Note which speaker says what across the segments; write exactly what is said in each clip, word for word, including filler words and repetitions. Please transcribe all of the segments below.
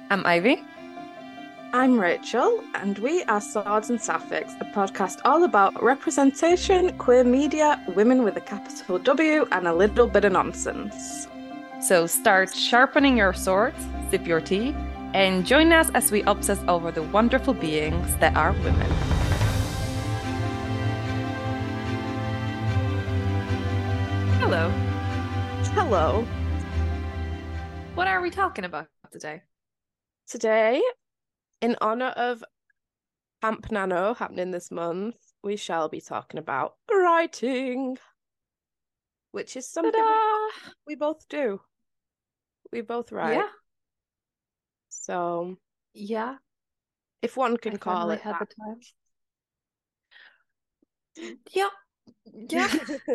Speaker 1: I'm Ivy.
Speaker 2: I'm Rachel, and we are Swords and Sapphics, a podcast all about representation, queer media, women with a capital W, and a little bit of nonsense.
Speaker 1: So start sharpening your swords, sip your tea, and join us as we obsess over the wonderful beings that are women. Hello.
Speaker 2: Hello.
Speaker 1: What are we talking about today?
Speaker 2: Today, in honor of Camp Nano happening this month, we shall be talking about writing, which is something we,
Speaker 1: Ta-da!
Speaker 2: we both do. We both write.
Speaker 1: Yeah,
Speaker 2: So,
Speaker 1: yeah,
Speaker 2: if one
Speaker 1: I
Speaker 2: can call
Speaker 1: finally
Speaker 2: it
Speaker 1: had the
Speaker 2: that.
Speaker 1: time. Yeah, yeah.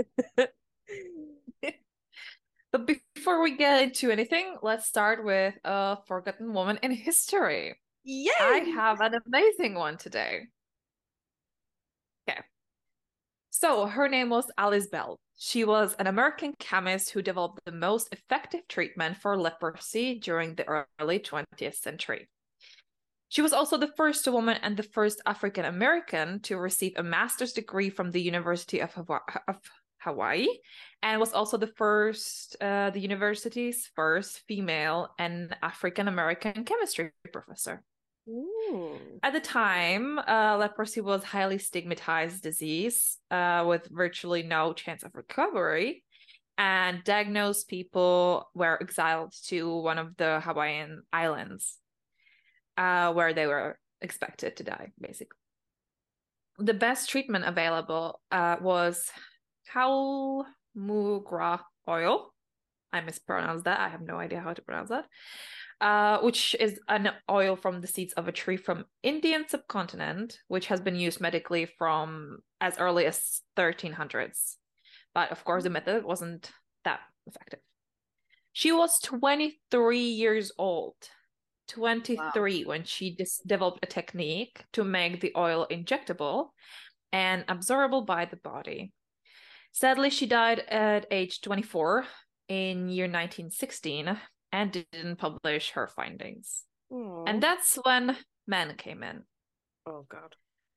Speaker 1: But before we get into anything, let's start with a forgotten woman in history. I
Speaker 2: Yay!
Speaker 1: have an amazing one today. Okay. So her name was Alice Bell. She was an American chemist who developed the most effective treatment for leprosy during the early twentieth century. She was also the first woman and the first African American to receive a master's degree from the University of Hawaii, and was also the first, uh, the university's first female and African American chemistry professor.
Speaker 2: Ooh.
Speaker 1: At the time, uh, leprosy was a highly stigmatized disease uh, with virtually no chance of recovery. And diagnosed people were exiled to one of the Hawaiian islands uh, where they were expected to die, basically. The best treatment available uh, was Kaumugra oil. I mispronounced that. I have no idea how to pronounce that. Uh, which is an oil from the seeds of a tree from Indian subcontinent, which has been used medically from as early as thirteen hundreds. But of course, the method wasn't that effective. She was twenty-three years old,
Speaker 2: Wow.
Speaker 1: twenty-three, when she dis- developed a technique to make the oil injectable and absorbable by the body. Sadly, she died at age twenty-four in year nineteen sixteen and didn't publish her findings. And
Speaker 2: Oh.
Speaker 1: that's when men came in.
Speaker 2: Oh God.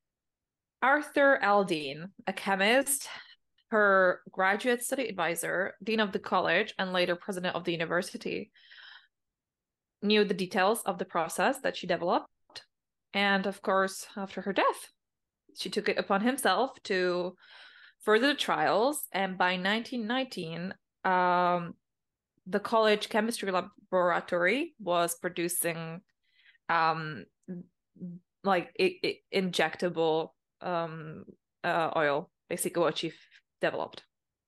Speaker 1: Arthur Aldine, a chemist, her graduate study advisor, dean of the college, and later president of the university, knew the details of the process that she developed. And of course, after her death, she took it upon himself to further the trials. And by nineteen nineteen, um, the college chemistry laboratory was producing um like it, it, injectable um uh, oil, basically what she developed.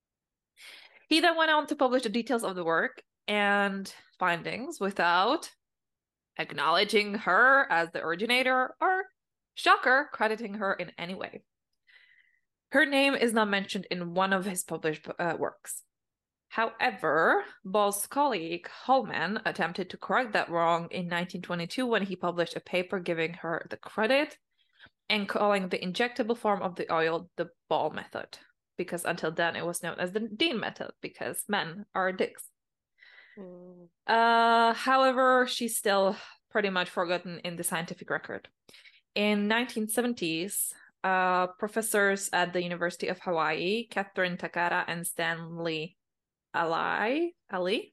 Speaker 1: He then went on to publish the details of the work and findings without acknowledging her as the originator or, shocker, crediting her in any way. Her name is not mentioned in one of his published uh, works. However, Ball's colleague Holman attempted to correct that wrong in nineteen twenty-two when he published a paper giving her the credit and calling the injectable form of the oil the Ball method, because until then it was known as the Dean method because men are dicks.
Speaker 2: Mm.
Speaker 1: Uh, however, she's still pretty much forgotten in the scientific record. In nineteen seventies, uh, professors at the University of Hawaii, Catherine Takara and Stanley Ali, Ali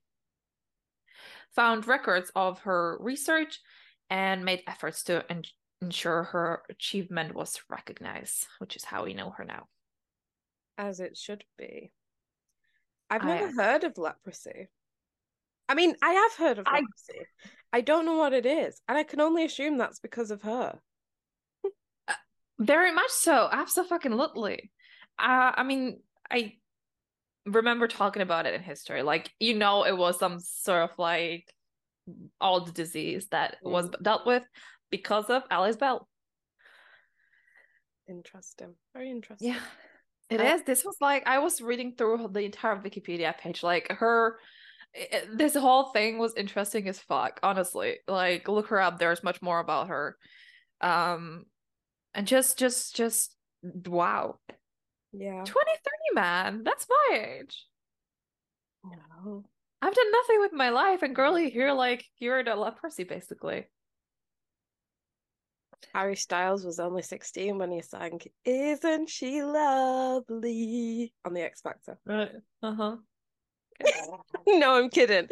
Speaker 1: found records of her research and made efforts to en- ensure her achievement was recognized, which is how we know her now.
Speaker 2: As it should be. I've
Speaker 1: I
Speaker 2: never
Speaker 1: agree.
Speaker 2: heard of leprosy. I mean, I have heard of
Speaker 1: I
Speaker 2: leprosy. I don't know what it is, and I can only assume that's because of her.
Speaker 1: uh, very much so, absolutely. Uh, I mean, I remember talking about it in history. Like, you know, it was some sort of like old disease that was
Speaker 2: Mm.
Speaker 1: dealt with because of Alice Bell.
Speaker 2: Interesting. Very interesting.
Speaker 1: Yeah, it
Speaker 2: Uh,
Speaker 1: is. This was like I was reading through the entire Wikipedia page. Like her, it, this whole thing was interesting as fuck. Honestly, like look her up. There's much more about her. Um, and just, just, just wow.
Speaker 2: yeah.
Speaker 1: twenty-three, man. That's my age.
Speaker 2: No.
Speaker 1: I've done nothing with my life, and girly here like cured a leprosy, basically.
Speaker 2: Harry Styles was only sixteen when he sang "Isn't She Lovely" on the X Factor.
Speaker 1: Right. Uh-huh.
Speaker 2: No, I'm kidding.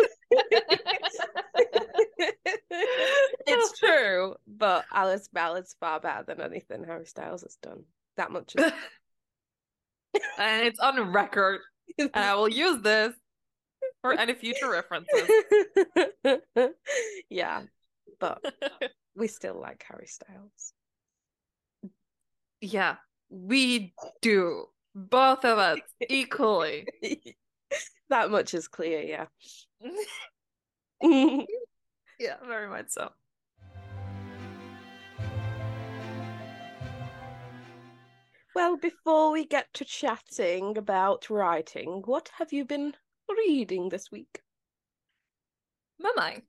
Speaker 2: It's true, but Alice Ballard's far better than anything Harry Styles has done. That much is...
Speaker 1: And it's on record. And I will use this for any future references.
Speaker 2: Yeah, but we still like Harry Styles.
Speaker 1: Yeah, we do. Both of us equally.
Speaker 2: That much is clear, yeah.
Speaker 1: Yeah, very much so.
Speaker 2: Well, before we get to chatting about writing, what have you been reading this week?
Speaker 1: Mama.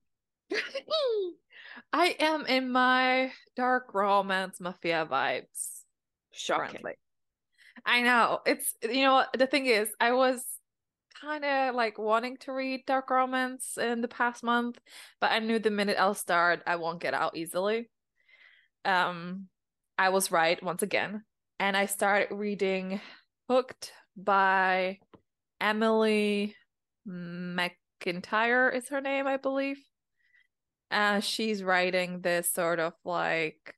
Speaker 1: I am in my dark romance mafia vibes.
Speaker 2: Shocking.
Speaker 1: Currently. I know. It's, you know, the thing is, I was kind of like wanting to read dark romance in the past month, but I knew the minute I'll start, I won't get out easily. Um, I was right once again, and I started reading Hooked by Emily McIntyre is her name, I believe. Uh, she's writing this sort of like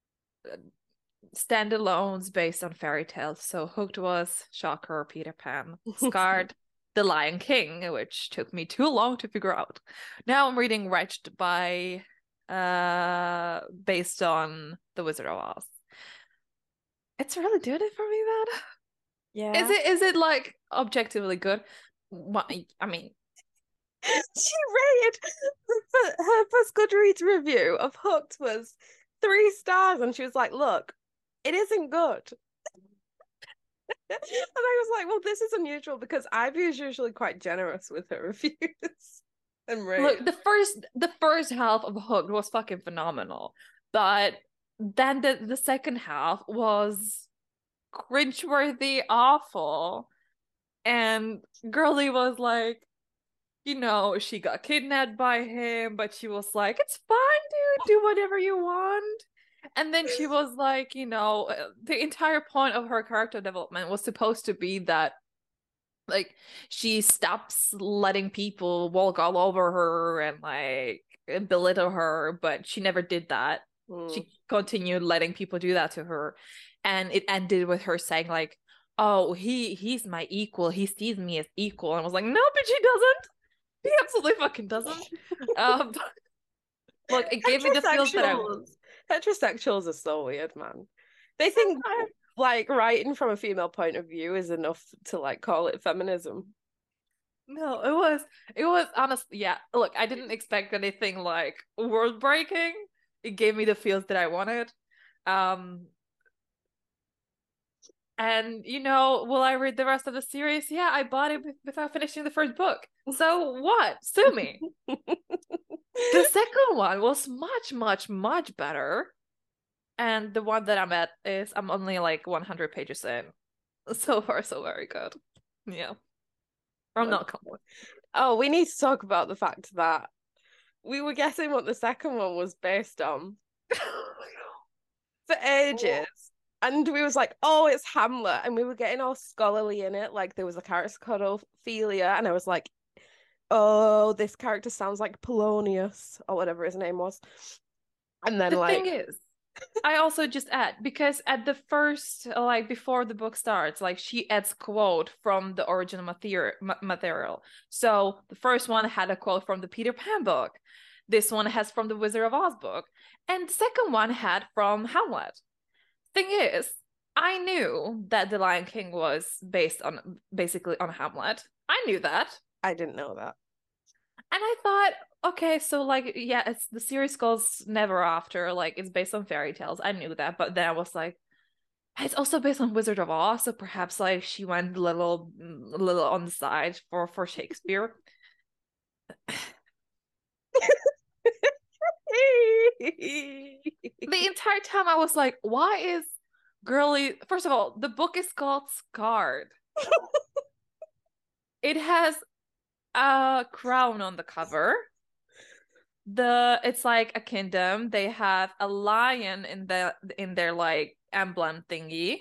Speaker 1: standalones based on fairy tales. So Hooked was Shocker, Peter Pan, Scarred, The Lion King, which took me too long to figure out. Now I'm reading Wretched by uh based on The Wizard of Oz. It's really doing it for me, man.
Speaker 2: Yeah.
Speaker 1: Is it is it like objectively good? What, I mean,
Speaker 2: she rated her first Goodreads review of Hooked was three stars, and she was like, "Look, it isn't good." And I was like, "Well, this is unusual because Ivy is usually quite generous with her reviews." And right.
Speaker 1: Look, the first the first half of Hooked was fucking phenomenal, but then the the second half was cringeworthy, awful, and Girly was like, you know, she got kidnapped by him, but she was like, it's fine, dude, do whatever you want. And then she was like, you know, the entire point of her character development was supposed to be that, like, she stops letting people walk all over her and, like, belittle her, but she never did that. Mm. She continued letting people do that to her. And it ended with her saying, like, oh, he he's my equal. He sees me as equal. And I was like, no, but she doesn't. He absolutely fucking doesn't. um, look, it gave me the feels that I...
Speaker 2: Heterosexuals are so weird, man. They think like writing from a female point of view is enough to like call it feminism.
Speaker 1: No, it was it was honestly, yeah. Look, I didn't expect anything like world breaking. It gave me the feels that I wanted. Um, and you know, will I read the rest of the series? Yeah, I bought it without finishing the first book. So what? Sue me. The second one was much, much, much better. And the one that I'm at is I'm only like one hundred pages in. So far, so very good. Yeah. I'm not complaining.
Speaker 2: Oh, we need to talk about the fact that we were guessing what the second one was based on for ages. And we was like, oh, it's Hamlet. And we were getting all scholarly in it. Like there was a character called Ophelia. And I was like, oh, this character sounds like Polonius or whatever his name was. And then
Speaker 1: the
Speaker 2: like...
Speaker 1: thing is, I also just add, because at the first, like before the book starts, like she adds quote from the original material. So the first one had a quote from the Peter Pan book. This one has from the Wizard of Oz book. And the second one had from Hamlet. Thing is, I knew that The Lion King was based on basically on Hamlet. I knew that.
Speaker 2: I didn't know that.
Speaker 1: And I thought, okay, so like, yeah, it's the series goes Never After, like it's based on fairy tales. I knew that, but then I was like, it's also based on Wizard of Oz, so perhaps like she went a little, a little on the side for for Shakespeare. The entire time I was like, why is Girly... First of all, the book is called Scarred. It has a crown on the cover. The it's like a kingdom. They have a lion in the in their like emblem thingy.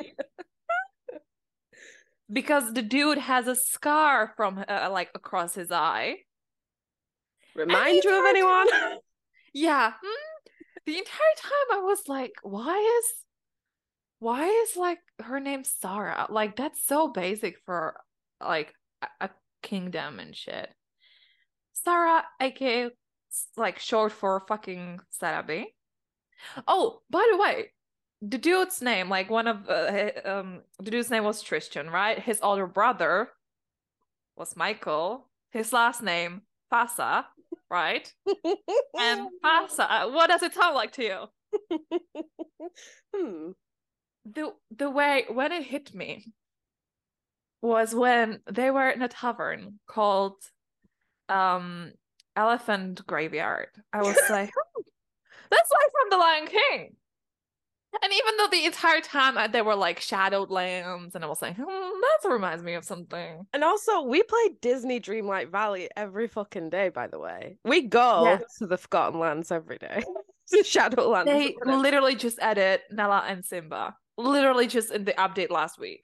Speaker 1: Because the dude has a scar from uh, like across his eye.
Speaker 2: Remind you of anyone?
Speaker 1: Time, yeah. The entire time I was like, why is why is like her name Sarah? Like that's so basic for like a, a kingdom and shit. Sarah, aka like short for fucking Sarabi. Oh, by the way, the dude's name, like one of uh, um the dude's name was Tristan, right? His older brother was Michael. His last name Fasa, right? And Fasa, what does it sound like to you?
Speaker 2: hmm.
Speaker 1: The the way when it hit me was when they were in a tavern called um Elephant Graveyard. I was like, oh, that's like from The Lion King. And even though the entire time they were like shadowed lands, and I was like, hmm, that reminds me of something.
Speaker 2: And also, we play Disney Dreamlight Valley every fucking day, by the way. We go
Speaker 1: Yeah.
Speaker 2: to the Forgotten Lands every day. To Shadowlands.
Speaker 1: They literally just added Nala and Simba. Literally just in the update last week.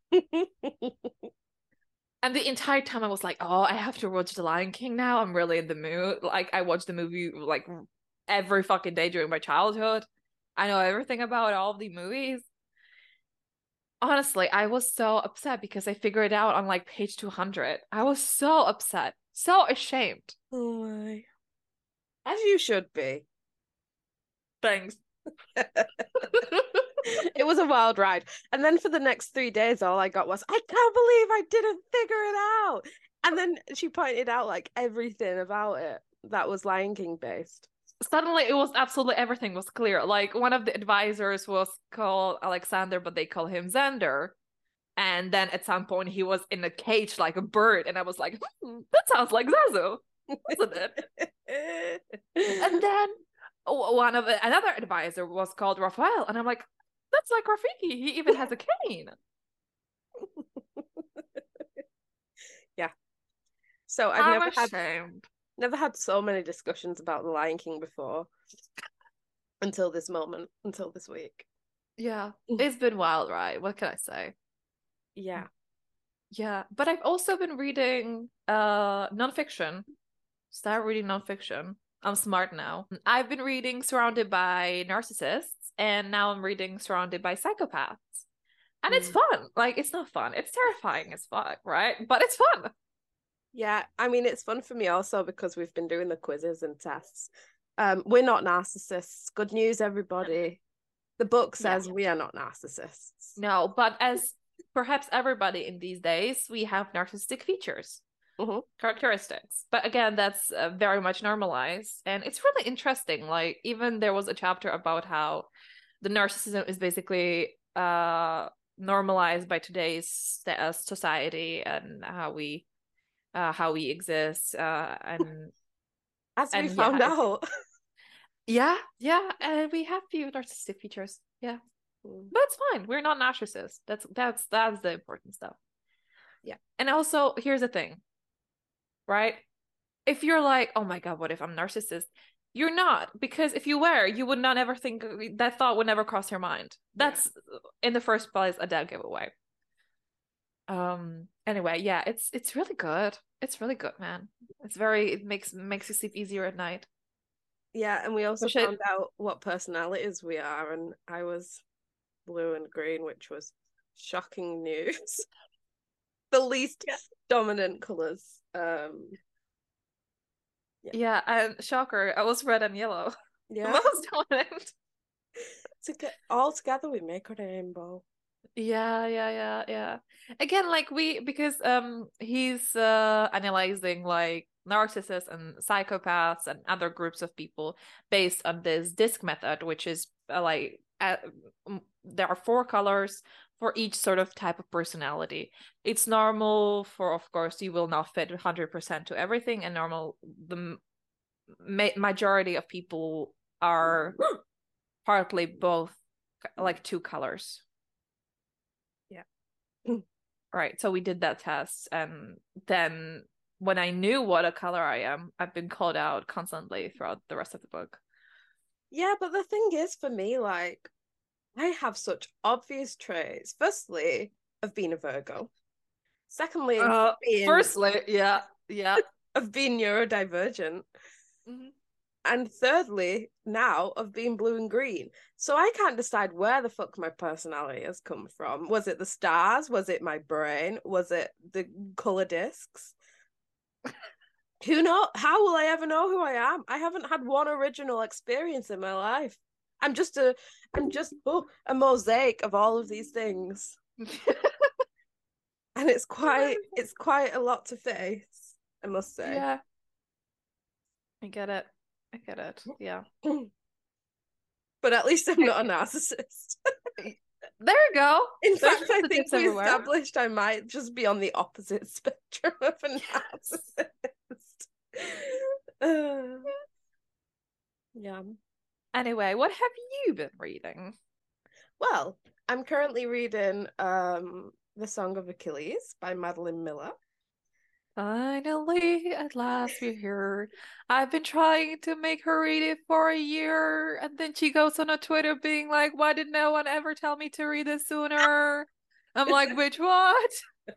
Speaker 1: And the entire time I was like, oh, I have to watch The Lion King now. I'm really in the mood. Like, I watched the movie like every fucking day during my childhood. I know everything about all of the movies. Honestly, I was so upset because I figured it out on like page two hundred. I was so upset, so ashamed.
Speaker 2: Oh my. As you should be.
Speaker 1: Thanks.
Speaker 2: It was a wild ride. And then for the next three days, all I got was, I can't believe I didn't figure it out. And then she pointed out like everything about it that was Lion King based.
Speaker 1: Suddenly it was absolutely everything was clear. Like one of the advisors was called Alexander, but they call him Xander. And then at some point he was in a cage like a bird, and I was like, hmm, that sounds like Zazu, isn't it? And then one of the, another advisor was called Raphael, and I'm like, that's like Rafiki. He even has a cane.
Speaker 2: Yeah. So I've
Speaker 1: I'm
Speaker 2: never
Speaker 1: ashamed.
Speaker 2: had never had so many discussions about the Lion King before until this moment, until this week.
Speaker 1: Yeah, it's been wild, right? What can I say?
Speaker 2: Yeah.
Speaker 1: Yeah, but I've also been reading uh nonfiction. Start reading nonfiction. I'm smart now. I've been reading Surrounded by Narcissists, and now I'm reading Surrounded by Psychopaths. And mm. it's fun. Like, it's not fun. It's terrifying as fuck, right? But it's fun.
Speaker 2: Yeah, I mean, it's fun for me also because we've been doing the quizzes and tests. Um, we're not narcissists. Good news, everybody. The book says yeah. we are not narcissists.
Speaker 1: No, but as perhaps everybody in these days, we have narcissistic features. Mm-hmm. Characteristics, but again, that's uh, very much normalized, and it's really interesting. Like, even there was a chapter about how the narcissism is basically uh normalized by today's uh, society and how we uh how we exist, uh and
Speaker 2: as we
Speaker 1: and,
Speaker 2: found
Speaker 1: yeah,
Speaker 2: out.
Speaker 1: yeah yeah and we have few narcissistic features, yeah, mm. But it's fine, we're not narcissists. That's that's that's the important stuff. Yeah. And also, here's the thing, right? If you're like, oh my god, what if I'm narcissist? You're not, because if you were, you would not ever think that thought would never cross your mind. That's yeah. in the first place a dead giveaway. Um. Anyway, yeah, it's it's really good. It's really good, man. It's very it makes makes you sleep easier at night.
Speaker 2: Yeah, and we also Which found it... out what personalities we are, and I was blue and green, which was shocking news. The least yeah. dominant colors. Um.
Speaker 1: Yeah. yeah, and shocker, I was red and yellow.
Speaker 2: Yeah,
Speaker 1: most dominant.
Speaker 2: To get all together, we make a rainbow.
Speaker 1: Yeah, yeah, yeah, yeah. Again, like we because um he's uh analyzing like narcissists and psychopaths and other groups of people based on this DISC method, which is uh, like uh, there are four colors for each sort of type of personality. It's normal for, of course, you will not fit one hundred percent to everything, and normal, the ma- majority of people are partly both, like two colors. Yeah. Right. So we did that test, and then when I knew what a color I am, I've been called out constantly throughout the rest of the book.
Speaker 2: Yeah, but the thing is, for me, like, I have such obvious traits. Firstly, of being a Virgo. Secondly,
Speaker 1: Uh,
Speaker 2: being
Speaker 1: firstly, yeah, yeah.
Speaker 2: of being neurodivergent.
Speaker 1: Mm-hmm.
Speaker 2: And thirdly, now of being blue and green. So I can't decide where the fuck my personality has come from. Was it the stars? Was it my brain? Was it the color discs? Who know? How will I ever know who I am? I haven't had one original experience in my life. I'm just a, I'm just oh, a mosaic of all of these things, and it's quite, it's quite a lot to face, I must say.
Speaker 1: Yeah, I get it. I get it. Yeah.
Speaker 2: But at least I'm not a narcissist.
Speaker 1: There you go.
Speaker 2: In
Speaker 1: There's
Speaker 2: fact, I think
Speaker 1: positives
Speaker 2: we
Speaker 1: everywhere.
Speaker 2: established I might just be on the opposite spectrum of a narcissist. Uh, yeah.
Speaker 1: Anyway, what have you been reading?
Speaker 2: Well, I'm currently reading um The Song of Achilles by Madeline Miller.
Speaker 1: Finally, at last we're here. I've been trying to make her read it for a year, and then she goes on a Twitter being like, "Why did no one ever tell me to read it sooner?" I'm like, "Which what?"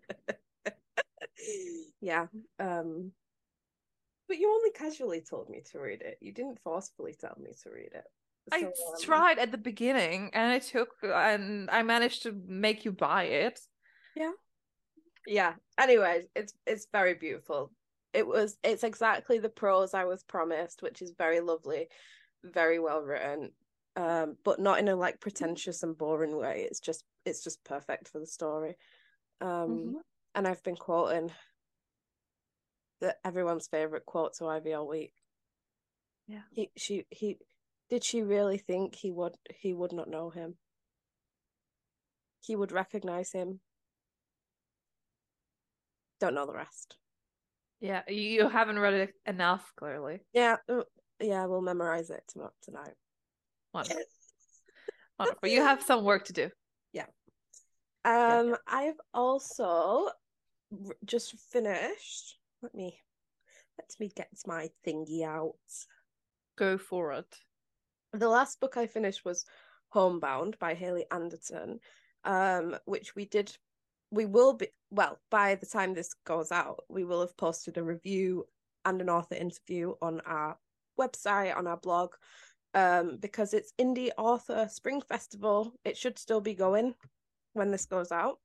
Speaker 2: Yeah. Um but you only casually told me to read it. You didn't forcefully tell me to read it.
Speaker 1: I
Speaker 2: So um,
Speaker 1: tried at the beginning, and it took, and I managed to make you buy it.
Speaker 2: yeah. Yeah. Anyways, it's it's very beautiful. It was it's exactly the prose I was promised, which is very lovely, very well written, um, but not in a like pretentious and boring way. It's just it's just perfect for the story. Um, mm-hmm. And I've been quoting the everyone's favorite quote to Ivy all week.
Speaker 1: Yeah.
Speaker 2: He she he did she really think he would he would not know him? He would recognize him. Don't know the rest.
Speaker 1: Yeah, you haven't read it enough, clearly.
Speaker 2: Yeah, yeah, we'll memorize it tonight.
Speaker 1: Wonderful. Wonderful. You have some work to do.
Speaker 2: Yeah. Um, yeah. I've also just finished. Let me let me get my thingy out.
Speaker 1: Go for it.
Speaker 2: The last book I finished was Homebound by Hayley Anderson, um, which we did. We will be well by the time this goes out, we will have posted a review and an author interview on our website, on our blog, um, because it's Indie Author Spring Festival. It should still be going when this goes out.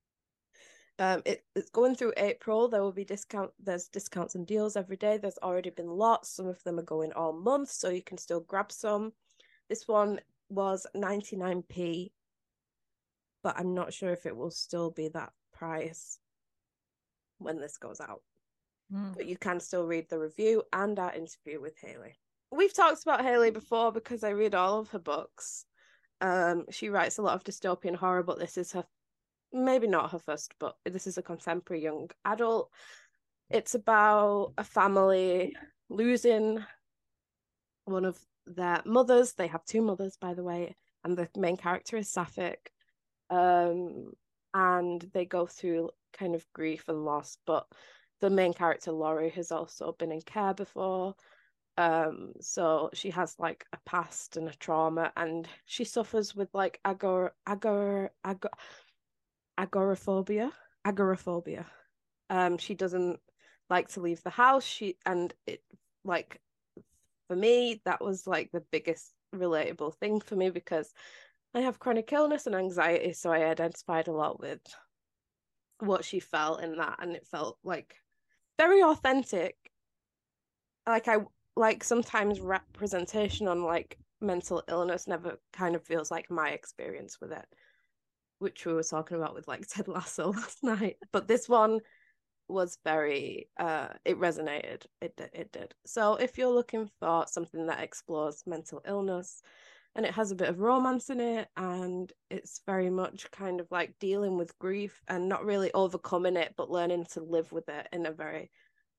Speaker 2: Um, it, it's going through April. There will be discount. There's discounts and deals every day. There's already been lots. Some of them are going all month, so you can still grab some. This one was ninety-nine p, but I'm not sure if it will still be that price when this goes out. Mm. But you can still read the review and our interview with Hayley. We've talked about Hayley before because I read all of her books. Um, she writes a lot of dystopian horror, but this is her, maybe not her first book. This is a contemporary young adult. It's about a family losing one of their mothers. They have two mothers, by the way, and the main character is Sapphic. Um, and they go through kind of grief and loss, but the main character, Laurie, has also been in care before. Um, so she has like a past and a trauma, and she suffers with like agor agor agor agoraphobia. Agoraphobia. Um, she doesn't like to leave the house. She and it like for me, that was like the biggest relatable thing for me because I have chronic illness and anxiety, so I identified a lot with what she felt in that, and it felt like very authentic. Like I like sometimes representation on like mental illness never kind of feels like my experience with it, which we were talking about with like Ted Lasso last night. But this one was very uh it resonated. It it did. So if you're looking for something that explores mental illness, and it has a bit of romance in it, and it's very much kind of like dealing with grief and not really overcoming it, but learning to live with it in a very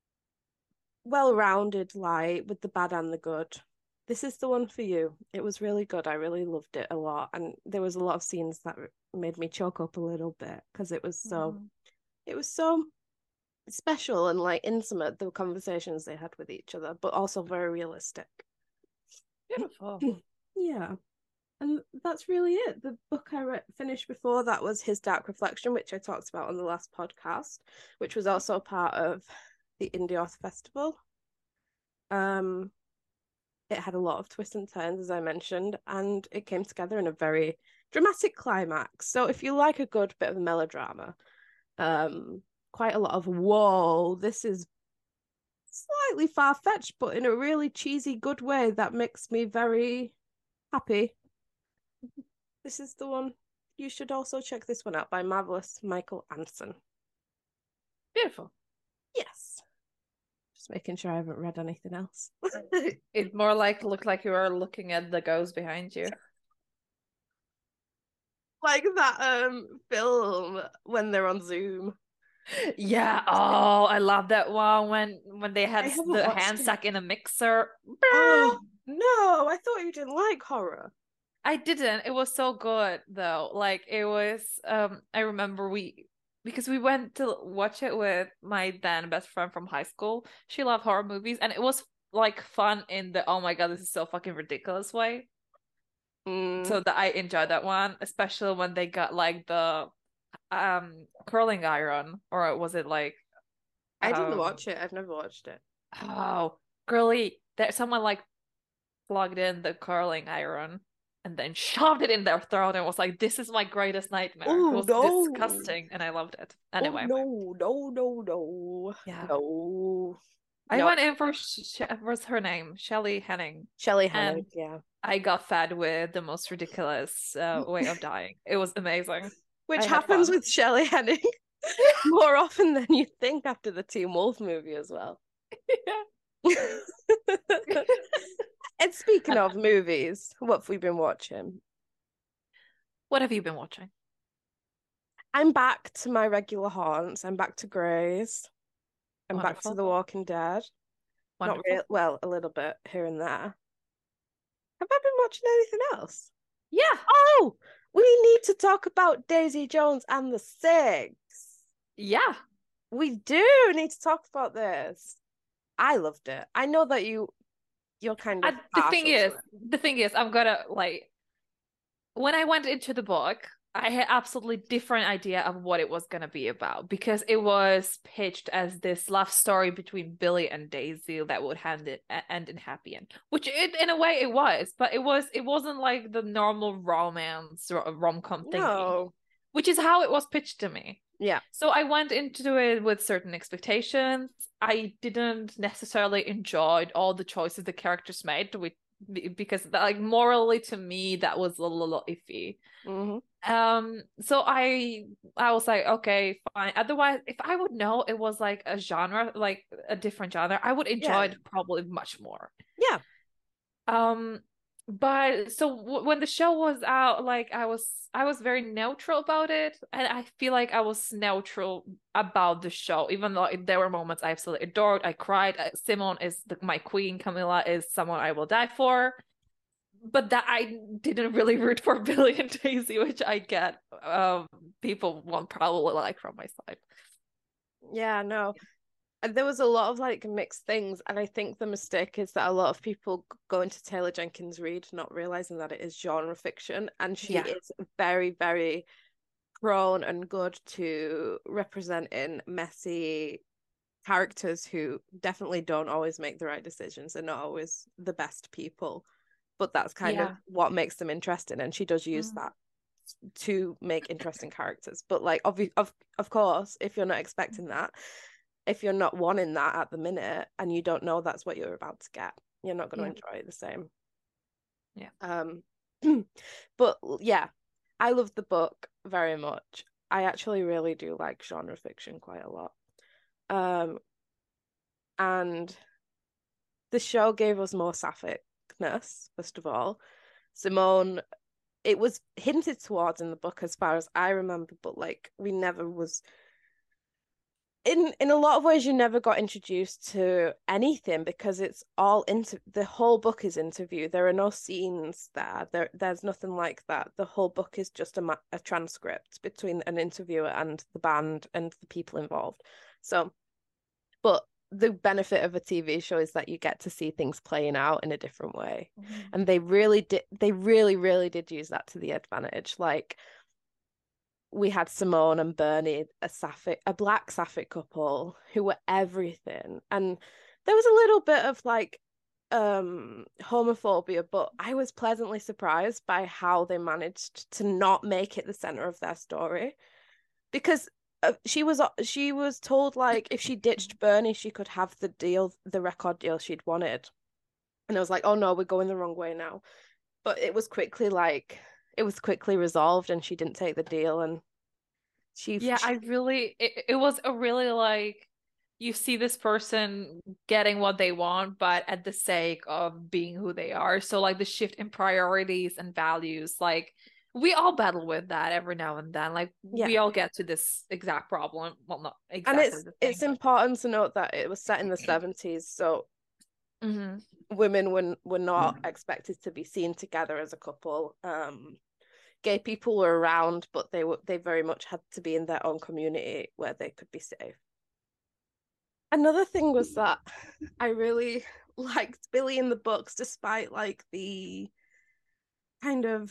Speaker 2: well-rounded light with the bad and the good. This is the one for you. It was really good. I really loved it a lot, and there was a lot of scenes that made me choke up a little bit because it was so mm. it was so special and like intimate, the conversations they had with each other, but also very realistic.
Speaker 1: Beautiful.
Speaker 2: Yeah. And that's really it. The book I re- finished before that was His Dark Reflection, which I talked about on the last podcast, which was also part of the Indie Author Festival. Um, it had a lot of twists and turns, as I mentioned, and it came together in a very dramatic climax. So if you like a good bit of melodrama, um, quite a lot of whoa, this is slightly far-fetched, but in a really cheesy, good way that makes me very happy. This is the one. You should also check this one out by Marvelous Michael Anson.
Speaker 1: Beautiful.
Speaker 2: Yes. Just making sure I haven't read anything else.
Speaker 1: It more like looked like you were looking at the ghost behind you.
Speaker 2: Like that um film when they're on Zoom.
Speaker 1: Yeah. Oh, I love that one when when they had the hand
Speaker 2: it.
Speaker 1: stuck in a mixer.
Speaker 2: Oh no, I thought you didn't like horror.
Speaker 1: I didn't. It was so good though. Like it was um I remember we because we went to watch it with my then best friend from high school. She loved horror movies and it was like fun in the oh my god, this is so fucking ridiculous way.
Speaker 2: Mm.
Speaker 1: So that I enjoyed that one, especially when they got like the um curling iron, or was it like
Speaker 2: I didn't
Speaker 1: um,
Speaker 2: watch it. I've never watched it.
Speaker 1: oh girly that someone like plugged in the curling iron and then shoved it in their throat and was like, this is my greatest nightmare.
Speaker 2: Oh,
Speaker 1: it was
Speaker 2: no.
Speaker 1: disgusting and I loved it. Anyway.
Speaker 2: Oh, no, no, no, no.
Speaker 1: Yeah.
Speaker 2: No.
Speaker 1: I
Speaker 2: no.
Speaker 1: went in for Sh- what's her name? Shelley Henning.
Speaker 2: Shelley Henning, yeah.
Speaker 1: I got fed with the most ridiculous uh, way of dying. It was amazing.
Speaker 2: Which happens with Shelley Henning more often than you think after the Teen Wolf movie as well. Yeah. And speaking and, of movies, what have we been watching?
Speaker 1: What have you been watching?
Speaker 2: I'm back to my regular haunts. I'm back to Grey's. I'm Wonderful. Back to The Walking Dead. Wonderful. Not real, well, a little bit here and there. Have I been watching anything else?
Speaker 1: Yeah.
Speaker 2: Oh, we need to talk about Daisy Jones and the Six.
Speaker 1: Yeah.
Speaker 2: We do need to talk about this. I loved it. I know that you you're kind of
Speaker 1: uh, the thing is the thing is I'm gonna like when I went into the book I had absolutely different idea of what it was gonna be about, because it was pitched as this love story between Billy and Daisy that would end it end in happy end, which it in a way it was, but it was it wasn't like the normal romance or rom-com thinking, no. Which is how it was pitched to me.
Speaker 2: Yeah.
Speaker 1: So I went into it with certain expectations. I didn't necessarily enjoy all the choices the characters made, with, because like morally to me that was a little iffy.
Speaker 2: Mm-hmm.
Speaker 1: Um. So I I was like, okay, fine. Otherwise, if I would know it was like a genre, like a different genre, I would enjoy yeah. it probably much more.
Speaker 2: Yeah.
Speaker 1: Um. But so w- when the show was out, like I was I was very neutral about it, and I feel like I was neutral about the show, even though there were moments I absolutely adored. I cried. Simone is the, my queen. Camilla is someone I will die for, but that I didn't really root for Billy and Daisy, which I get. Um, people won't probably like from my side.
Speaker 2: Yeah, no. There was a lot of like mixed things, and I think the mistake is that a lot of people go into Taylor Jenkins Reid not realizing that it is genre fiction, and she yeah. is very, very prone and good to representing messy characters who definitely don't always make the right decisions and not always the best people, but that's kind yeah. of what makes them interesting, and she does use mm. that to make interesting characters. But like obvi- of of course, if you're not expecting that, if you're not wanting that at the minute and you don't know that's what you're about to get, you're not going to yeah. enjoy it the same.
Speaker 1: Yeah.
Speaker 2: Um, but yeah, I love the book very much. I actually really do like genre fiction quite a lot. Um, and the show gave us more sapphicness, first of all. Simone, it was hinted towards in the book as far as I remember, but like we never was... In in a lot of ways, you never got introduced to anything because it's all into the whole book is interview. There are no scenes there. There there's nothing like that. The whole book is just a, ma- a transcript between an interviewer and the band and the people involved. So But the benefit of a T V show is that you get to see things playing out in a different way.
Speaker 1: Mhm.
Speaker 2: And they really did, they really, really did use that to the advantage. Like, we had Simone and Bernie, a sapphic, a black sapphic couple who were everything. And there was a little bit of like um homophobia, but I was pleasantly surprised by how they managed to not make it the center of their story. Because uh, she was she was told like if she ditched Bernie, she could have the deal, the record deal she'd wanted. And I was like, oh no, we're going the wrong way now. But it was quickly like it was quickly resolved, and she didn't take the deal, and she,
Speaker 1: Yeah, I
Speaker 2: she
Speaker 1: really it, it was a really like you see this person getting what they want, but at the sake of being who they are. So like the shift in priorities and values, like we all battle with that every now and then. Like
Speaker 2: yeah.
Speaker 1: we all get to this exact problem. Well, not
Speaker 2: And
Speaker 1: exactly
Speaker 2: it's
Speaker 1: the same,
Speaker 2: it's
Speaker 1: but
Speaker 2: important to note that it was set in the seventies, so
Speaker 1: Mhm.
Speaker 2: women were were not expected to be seen together as a couple. Um, gay people were around, but they were they very much had to be in their own community where they could be safe. Another thing was that I really liked Billy in the books, despite like the kind of,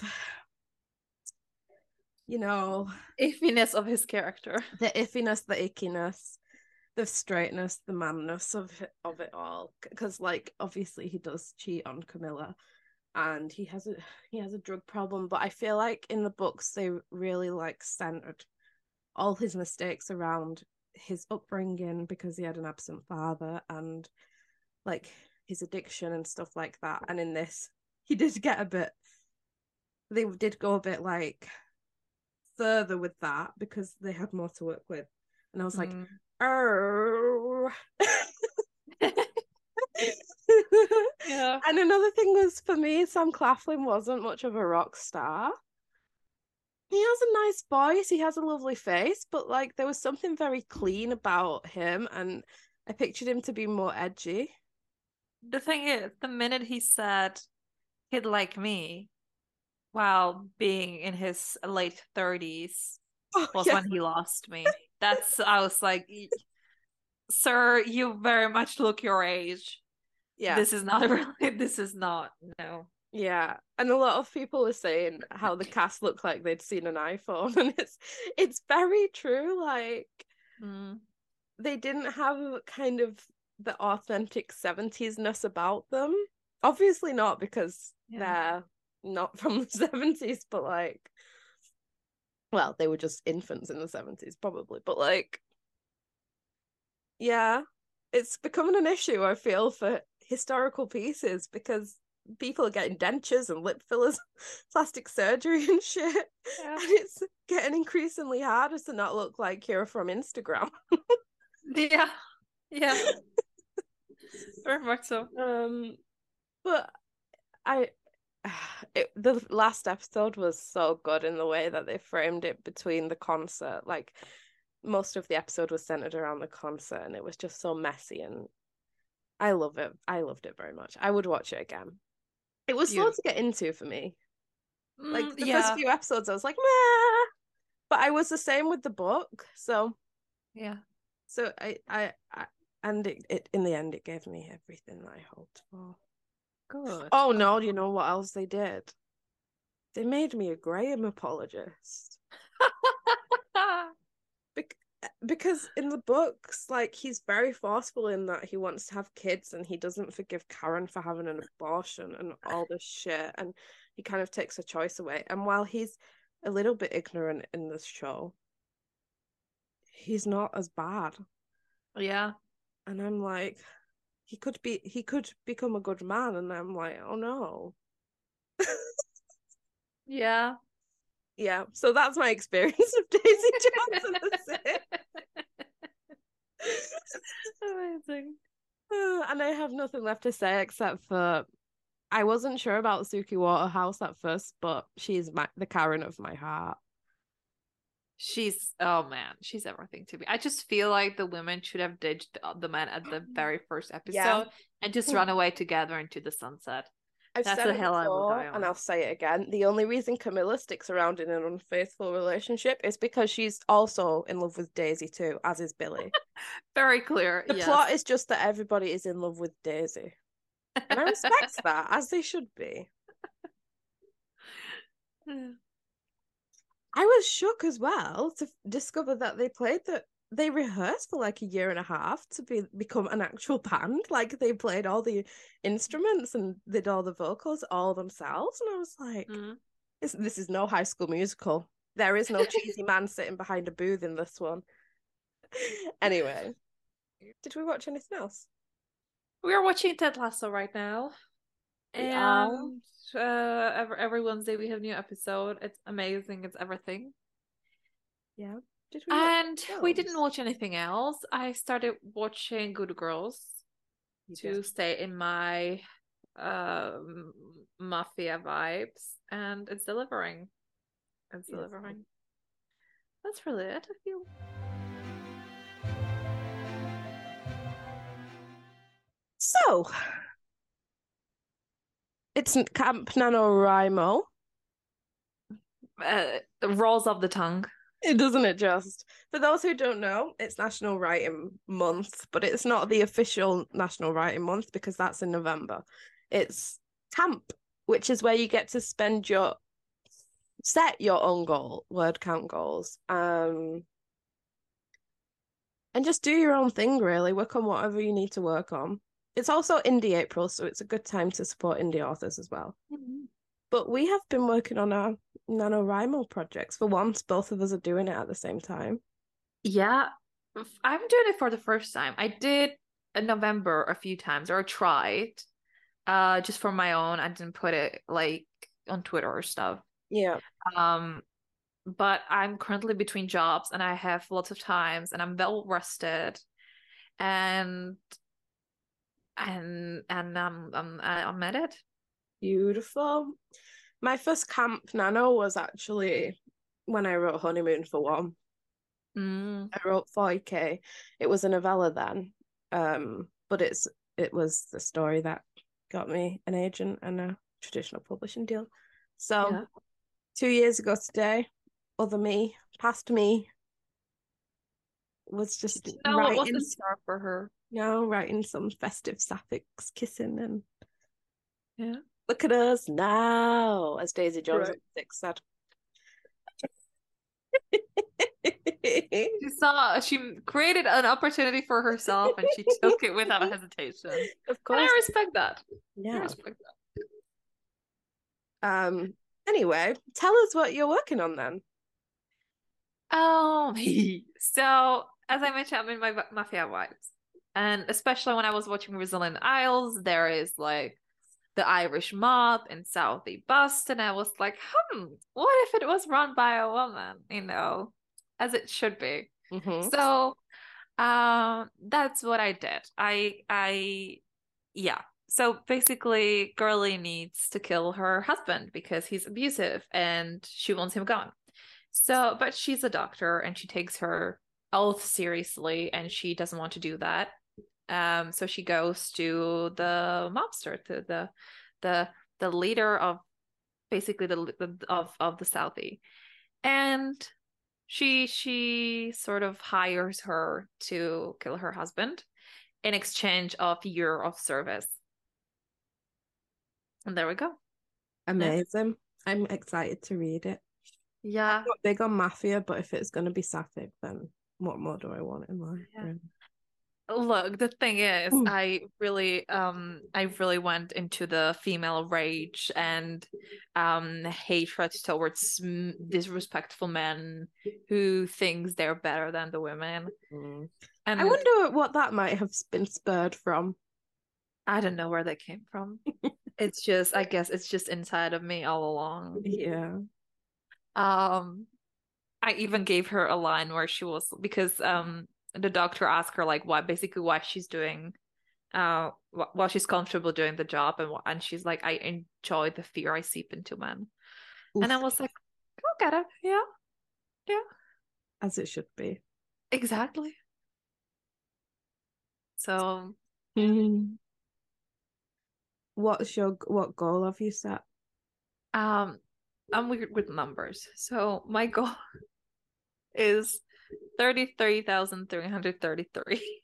Speaker 2: you know,
Speaker 1: Iffiness of his character.
Speaker 2: the iffiness, the ickiness, the straightness, the manness of it, of it all. Because like obviously he does cheat on Camilla, and he has a he has a drug problem, but I feel like in the books they really like centered all his mistakes around his upbringing, because he had an absent father, and like his addiction and stuff like that. And in this, he did get a bit, they did go a bit like further with that because they had more to work with. And I was like,
Speaker 1: Mm.
Speaker 2: oh.
Speaker 1: Yeah.
Speaker 2: And another thing was, for me, Sam Claflin wasn't much of a rock star. He has a nice voice, he has a lovely face, but like there was something very clean about him, and I pictured him to be more edgy.
Speaker 1: The thing is, the minute he said he'd like me while being in his late thirties
Speaker 2: Oh
Speaker 1: was
Speaker 2: yeah,
Speaker 1: when he lost me. That's, I was like, sir, you very much look your age.
Speaker 2: yeah,
Speaker 1: This is not really, this is not, no.
Speaker 2: yeah. And a lot of people were saying how the cast looked like they'd seen an iPhone, and it's it's very true. Like
Speaker 1: Mm.
Speaker 2: they didn't have kind of the authentic seventies-ness about them. Obviously not, because
Speaker 1: Yeah.
Speaker 2: they're not from the seventies, but like, well, they were just infants in the seventies, probably. But like, yeah, it's becoming an issue, I feel, for historical pieces, because people are getting dentures and lip fillers, plastic surgery and shit.
Speaker 1: Yeah.
Speaker 2: And it's getting increasingly harder to not look like you're from Instagram.
Speaker 1: Yeah. Yeah. Very much so.
Speaker 2: Um, but I it, the last episode was so good in the way that they framed it between the concert. Like most of the episode was centered around the concert, and it was just so messy, and I love it. I loved it very much. I would watch it again. It was slow to
Speaker 1: Beautiful.
Speaker 2: get into for me.
Speaker 1: Mm,
Speaker 2: Like the first
Speaker 1: yeah.
Speaker 2: few episodes, I was like, meh. But I was the same with the book. So,
Speaker 1: Yeah.
Speaker 2: so I, I, I and it, it, in the end, it gave me everything that I hoped for.
Speaker 1: Good.
Speaker 2: Oh no,
Speaker 1: Good.
Speaker 2: you know what else they did? They made me a Graham apologist. Bec- because in the books, like he's very forceful in that he wants to have kids, and he doesn't forgive Karen for having an abortion and all this shit, and he kind of takes a choice away. And while he's a little bit ignorant in this show, he's not as bad.
Speaker 1: Yeah.
Speaker 2: And I'm like, he could be, he could become a good man, and I'm like, oh no.
Speaker 1: Yeah.
Speaker 2: Yeah, so that's my experience of Daisy Johnson the Sixth.
Speaker 1: Amazing.
Speaker 2: And I have nothing left to say except for I wasn't sure about Suki Waterhouse at first, but she's my the Karen of my heart.
Speaker 1: She's, oh man, she's everything to me. I just feel like the women should have ditched the, the men at the very first
Speaker 2: Yeah.
Speaker 1: episode and just run away together into the sunset.
Speaker 2: I've
Speaker 1: That's
Speaker 2: said
Speaker 1: the
Speaker 2: it
Speaker 1: hill I will
Speaker 2: before
Speaker 1: die
Speaker 2: and
Speaker 1: on.
Speaker 2: I'll say it again. The only reason Camilla sticks around in an unfaithful relationship is because she's also in love with Daisy too, as is Billy.
Speaker 1: Very clear,
Speaker 2: The
Speaker 1: yes.
Speaker 2: plot is just that everybody is in love with Daisy. And I respect that, as they should be. I was shook as well to discover that they played that they rehearsed for like a year and a half to be become an actual band. Like they played all the instruments and did all the vocals all themselves. And I was like,
Speaker 1: Mm.
Speaker 2: this, this is no High School Musical. There is no cheesy man sitting behind a booth in this one. Anyway, did we watch anything else?
Speaker 1: We are watching Ted Lasso right now.
Speaker 2: We are.
Speaker 1: And uh, every, every Wednesday we have a new episode. It's amazing. It's everything.
Speaker 2: Yeah. Did we watch
Speaker 1: And
Speaker 2: anything
Speaker 1: we
Speaker 2: else?
Speaker 1: didn't watch anything else. I started watching Good Girls
Speaker 2: You
Speaker 1: to
Speaker 2: did.
Speaker 1: stay in my um mafia vibes, and it's delivering. It's
Speaker 2: Beautiful.
Speaker 1: delivering. That's really it, I feel.
Speaker 2: So, it's Camp NaNoWriMo.
Speaker 1: Uh, the rolls off the tongue.
Speaker 2: It doesn't it just? For those who don't know, it's National Writing Month, but it's not the official National Writing Month because that's in November. It's camp, which is where you get to spend your set your own goal, word count goals. Um and just do your own thing really. Work on whatever you need to work on. It's also Indie April, so it's a good time to support indie authors as well.
Speaker 1: Mm-hmm.
Speaker 2: But we have been working on our NaNoWriMo projects. For once, both of us are doing it at the same time.
Speaker 1: Yeah, I'm doing it for the first time. I did in November a few times, or tried, uh, just for my own. I didn't put it like on Twitter or stuff.
Speaker 2: Yeah.
Speaker 1: Um, but I'm currently between jobs and I have lots of times and I'm well rested, and and and um, I'm I'm at it.
Speaker 2: Beautiful. My first camp nano was actually when I wrote Honeymoon for One.
Speaker 1: Mm.
Speaker 2: I wrote forty K. It was a novella then. Um, but it's it was the story that got me an agent and a traditional publishing deal. So
Speaker 1: Yeah.
Speaker 2: two years ago today, other me, past me, was just
Speaker 1: No, what was
Speaker 2: writing,
Speaker 1: the start for her?
Speaker 2: you know, writing some festive sapphics, kissing and
Speaker 1: Yeah.
Speaker 2: look at us now, as Daisy Jones
Speaker 1: Right.
Speaker 2: six said.
Speaker 1: She saw, she created an opportunity for herself and she took it without hesitation.
Speaker 2: Of
Speaker 1: And
Speaker 2: course.
Speaker 1: I respect that. I
Speaker 2: Yeah.
Speaker 1: respect
Speaker 2: Um. Anyway, tell us what you're working on then.
Speaker 1: that. Um, so as I mentioned, I'm in my mafia vibes. And especially when I was watching Resilient Isles, there is like the Irish mob in Southie Boston. I was like, hmm, what if it was run by a woman, you know, as it should be.
Speaker 2: Mm-hmm.
Speaker 1: So um that's what I did. I I yeah. So basically Girly needs to kill her husband because he's abusive and she wants him gone. So but she's a doctor and she takes her oath seriously and she doesn't want to do that. Um, so she goes to the mobster, to the the the leader of basically the, the of of the Southie, and she she sort of hires her to kill her husband in exchange of a year of service. And there we go.
Speaker 2: Amazing. Yeah. I'm excited to read it.
Speaker 1: Yeah.
Speaker 2: I'm not big on mafia, but if it's going to be sapphic, then what more do I want in life?
Speaker 1: Yeah. Look, the thing is,
Speaker 2: Ooh.
Speaker 1: I really um I really went into the female rage and um hatred towards disrespectful men who thinks they're better than the women.
Speaker 2: Mm.
Speaker 1: And
Speaker 2: I wonder what that might have been spurred from.
Speaker 1: I don't know where they came from. It's just, I guess it's just inside of me all along.
Speaker 2: Yeah.
Speaker 1: Um, I even gave her a line where she was, because um the doctor asked her like why, basically why she's doing uh wh- while she's comfortable doing the job, and and she's like, I enjoy the fear I seep into men.
Speaker 2: Oof.
Speaker 1: And I was like, go get it. Yeah, yeah,
Speaker 2: as it should be.
Speaker 1: Exactly. So
Speaker 2: mm. what's your what goal have you set?
Speaker 1: Um, I'm weird with numbers. So my goal is thirty-three thousand three hundred thirty-three.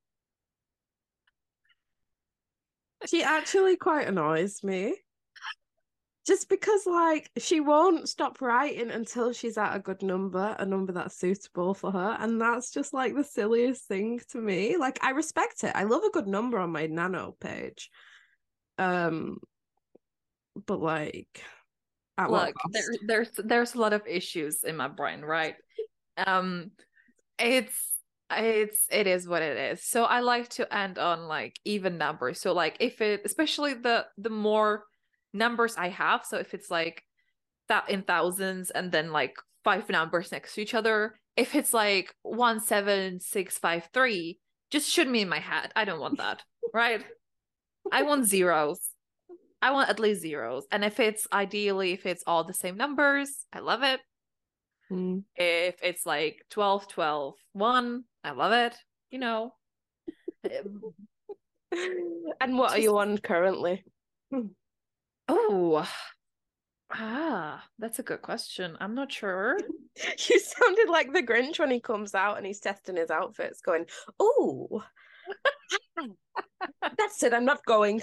Speaker 2: She actually quite annoys me. Just because, like, she won't stop writing until she's at a good number, a number that's suitable for her. And that's just like the silliest thing to me. Like, I respect it. I love a good number on my nano page. Um, but like at what
Speaker 1: Look, there,
Speaker 2: cost?
Speaker 1: there's there's a lot of issues in my brain, right? Um, it's it's it is what it is. So I like to end on like even numbers. So like if it, especially the the more numbers I have, so if it's like that in thousands and then like five numbers next to each other, if it's like one seven six five three, just shoot me in my head. I don't want that, right? I want zeros. I want at least zeros. And if it's ideally, if it's all the same numbers, I love it.
Speaker 2: Mm.
Speaker 1: If it's like twelve, twelve, one, I love it. You know,
Speaker 2: And what are
Speaker 1: just,
Speaker 2: you on currently?
Speaker 1: oh, ah, that's a good question. I'm not sure.
Speaker 2: You sounded like the Grinch when he comes out and he's testing his outfits, going, "Oh, that's it. I'm not going."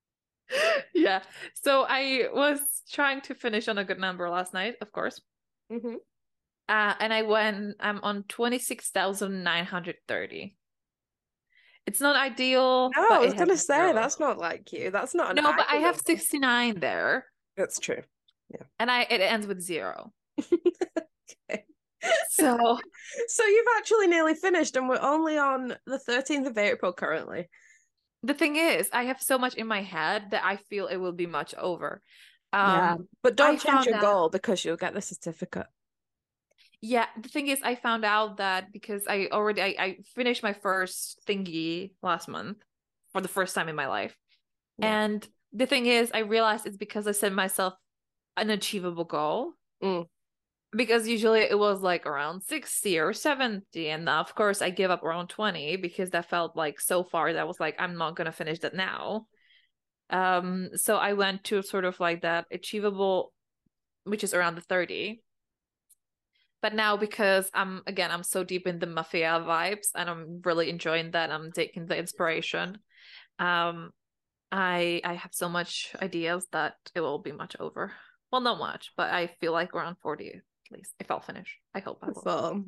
Speaker 1: Yeah. So I was trying to finish on a good number last night, of course.
Speaker 2: Mm-hmm.
Speaker 1: Uh, and I went, I'm on twenty-six thousand nine hundred thirty. It's not ideal,
Speaker 2: No, I
Speaker 1: but
Speaker 2: was
Speaker 1: it has
Speaker 2: gonna say
Speaker 1: zero.
Speaker 2: that's not like you. That's not an
Speaker 1: No, but I
Speaker 2: ideal
Speaker 1: have
Speaker 2: number.
Speaker 1: sixty-nine there.
Speaker 2: That's true. Yeah.
Speaker 1: And I it ends with zero.
Speaker 2: Okay.
Speaker 1: So
Speaker 2: So you've actually nearly finished, and we're only on the thirteenth of April currently.
Speaker 1: the thing is, I have so much in my head that I feel it will be much over.
Speaker 2: Yeah.
Speaker 1: Um,
Speaker 2: But
Speaker 1: I
Speaker 2: don't change
Speaker 1: found
Speaker 2: your
Speaker 1: out,
Speaker 2: goal because you'll get the certificate.
Speaker 1: yeah, the thing is, I found out that because I already I, I finished my first thingy last month for the first time in my life.
Speaker 2: Yeah.
Speaker 1: And the thing is, I realized it's because I set myself an achievable goal.
Speaker 2: Mm.
Speaker 1: Because usually it was like around sixty or seventy. And of course, I give up around twenty because that felt like so far that I was like, I'm not going to finish that now. Um, so I went to sort of like that achievable, which is around the thirty. But now because I'm again, I'm so deep in the mafia vibes and I'm really enjoying that. I'm taking the inspiration. Um, I I have so much ideas that it will be much over. Well, not much, but I feel like around forty at least if I'll finish. I hope I will.
Speaker 2: So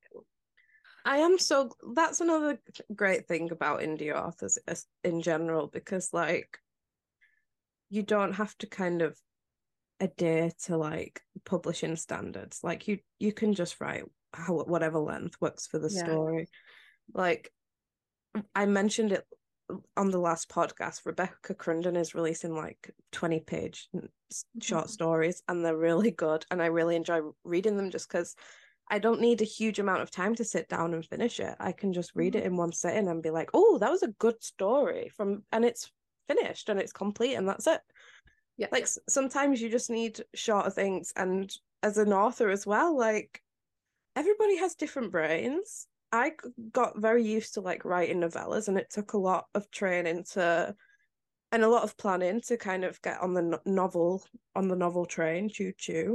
Speaker 2: I am so that's another great thing about indie authors in general, because like you don't have to kind of adhere to like publishing standards. Like you you can just write how whatever length works for the
Speaker 1: Yeah.
Speaker 2: story. Like I mentioned it on the last podcast, Rebecca Crunden is releasing like twenty page short
Speaker 1: Mhm.
Speaker 2: stories, and they're really good, and I really enjoy reading them just because I don't need a huge amount of time to sit down and finish it. I can just read it in one sitting and be like, oh, that was a good story from, and it's finished and it's complete and that's it.
Speaker 1: Yeah.
Speaker 2: Like sometimes you just need shorter things. And as an author as well, like everybody has different brains. I got very used to like writing novellas, and it took a lot of training to and a lot of planning to kind of get on the no- novel on the novel train. Choo choo.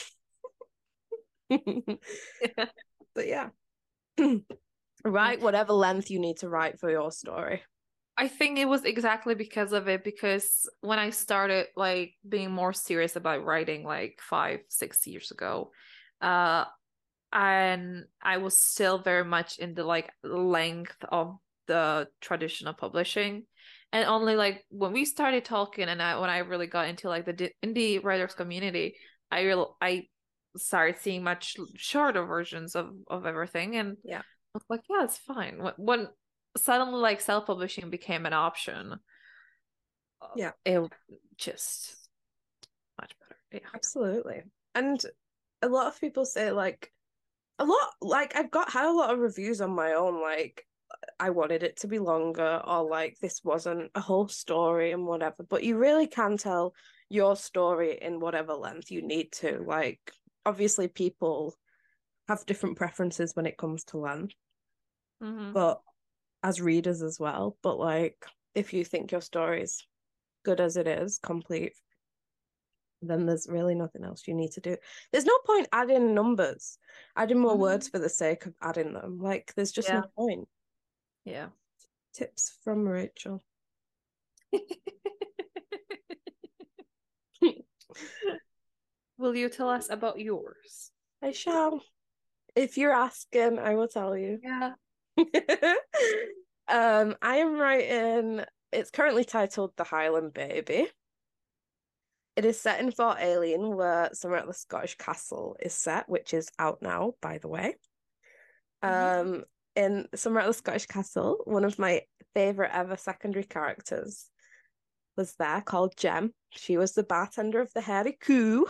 Speaker 1: Mm.
Speaker 2: But yeah. Write whatever length you need to write for your story.
Speaker 1: I think it was exactly because of it, because when I started like being more serious about writing like five, six years ago, uh, and I was still very much in the like length of the traditional publishing. And only like when we started talking and I when I really got into like the indie writers community, I real I started seeing much shorter versions of of everything, and
Speaker 2: yeah,
Speaker 1: I was like, yeah, it's fine. When, when suddenly like self-publishing became an option,
Speaker 2: yeah,
Speaker 1: it just much better. Yeah,
Speaker 2: absolutely. And a lot of people say like a lot like I've got had a lot of reviews on my own, like I wanted it to be longer, or like this wasn't a whole story and whatever, but you really can tell your story in whatever length you need to. Like obviously people have different preferences when it comes to length,
Speaker 1: mm-hmm.
Speaker 2: but as readers as well. But like if you think your story's good as it is, complete, then there's really nothing else you need to do. There's no point adding numbers, adding more mm-hmm. words for the sake of adding them. Like, there's just yeah. no point.
Speaker 1: Yeah.
Speaker 2: Tips from Rachel.
Speaker 1: Will you tell us about yours?
Speaker 2: I shall. If you're asking, I will tell you.
Speaker 1: Yeah.
Speaker 2: um, I am writing, it's currently titled The Highland Baby. It is set in Fort Alien, where Summer at the Scottish Castle is set, which is out now, by the way. Mm-hmm. Um, in Summer at the Scottish Castle, one of my favourite ever secondary characters was there, called Jem. She was the bartender of the Hairy Coo,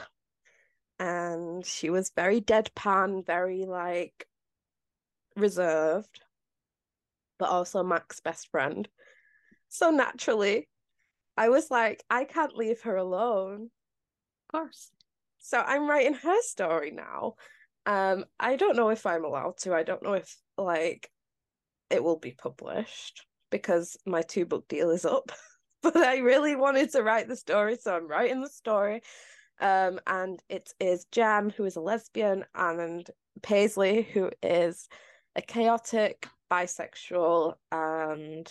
Speaker 2: and she was very deadpan, very, like, reserved, but also Mac's best friend. So naturally, I was like, I can't leave her alone.
Speaker 1: Of course.
Speaker 2: So I'm writing her story now. Um, I don't know if I'm allowed to. I don't know if, like, it will be published because my two book deal is up. But I really wanted to write the story, so I'm writing the story. Um, and it is Jem, who is a lesbian, and Paisley, who is a chaotic bisexual and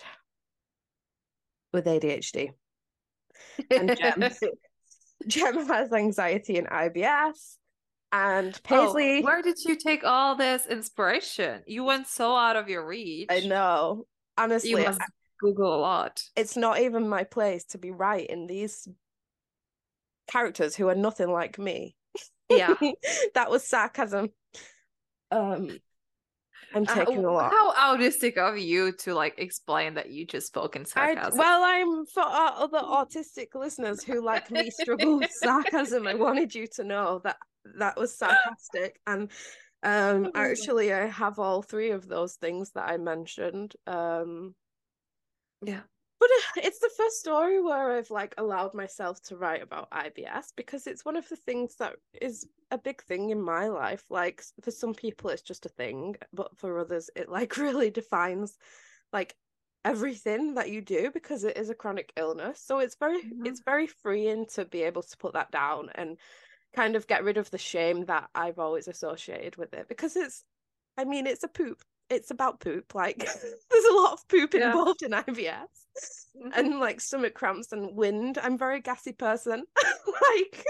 Speaker 2: with A D H D. And Jem, Jem has anxiety and I B S. And Paisley.
Speaker 1: Oh, where did you take all this inspiration? You went so out of your reach.
Speaker 2: I know. Honestly,
Speaker 1: you must Google a lot.
Speaker 2: It's not even my place to be writing these characters who are nothing like me.
Speaker 1: Yeah.
Speaker 2: That was sarcasm. Um, I'm taking uh, a lot.
Speaker 1: How autistic of you to, like, explain that you just spoke in sarcasm.
Speaker 2: I, well, I'm for our other autistic listeners who, like me, struggle with sarcasm. I wanted you to know that that was sarcastic. And um, actually, I have all three of those things that I mentioned. Um,
Speaker 1: yeah.
Speaker 2: But it's the first story where I've, like, allowed myself to write about I B S, because it's one of the things that is a big thing in my life. Like, for some people it's just a thing, but for others it, like, really defines, like, everything that you do, because it is a chronic illness. So it's very mm-hmm. it's very freeing to be able to put that down and kind of get rid of the shame that I've always associated with it, because it's, I mean, it's a poop. It's about poop. Like, there's a lot of poop yeah. involved in I B S. Mm-hmm. And, like, stomach cramps and wind. I'm a very gassy person. Like,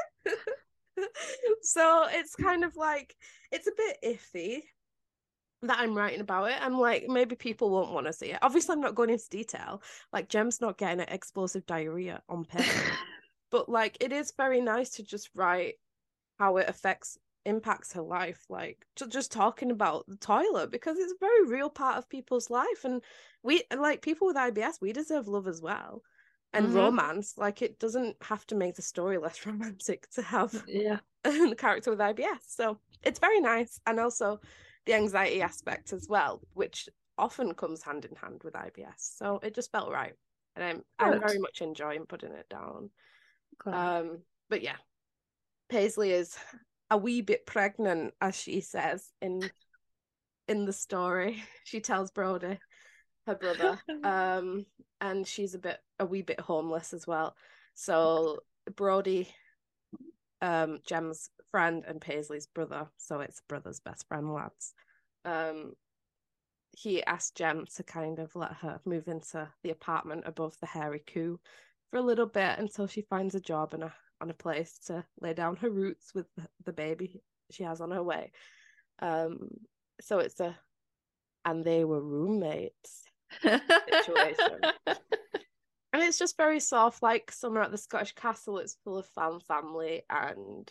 Speaker 2: so it's kind of like, it's a bit iffy that I'm writing about it. I'm like, maybe people won't want to see it. Obviously, I'm not going into detail. Like, Jem's not getting an explosive diarrhea on paper. But, like, it is very nice to just write how it affects impacts her life, like just talking about the toilet, because it's a very real part of people's life. And we, like, people with I B S, we deserve love as well, and mm-hmm. romance. Like, it doesn't have to make the story less romantic to have
Speaker 1: yeah
Speaker 2: a character with I B S. So it's very nice. And also the anxiety aspect as well, which often comes hand in hand with I B S. So it just felt right, and I'm Good. I'm very much enjoying putting it down. Good. Um but yeah, Paisley is a wee bit pregnant, as she says in in the story. She tells Brody, her brother, um, and she's a bit a wee bit homeless as well. So Brody, um, Jem's friend and Paisley's brother, so it's brother's best friend lads. Um, he asked Jem to kind of let her move into the apartment above the Hairy Coo for a little bit until she finds a job and a on a place to lay down her roots with the baby she has on her way. Um, so it's a, and they were roommates situation. And it's just very soft, like Summer at the Scottish Castle. It's full of fan family, and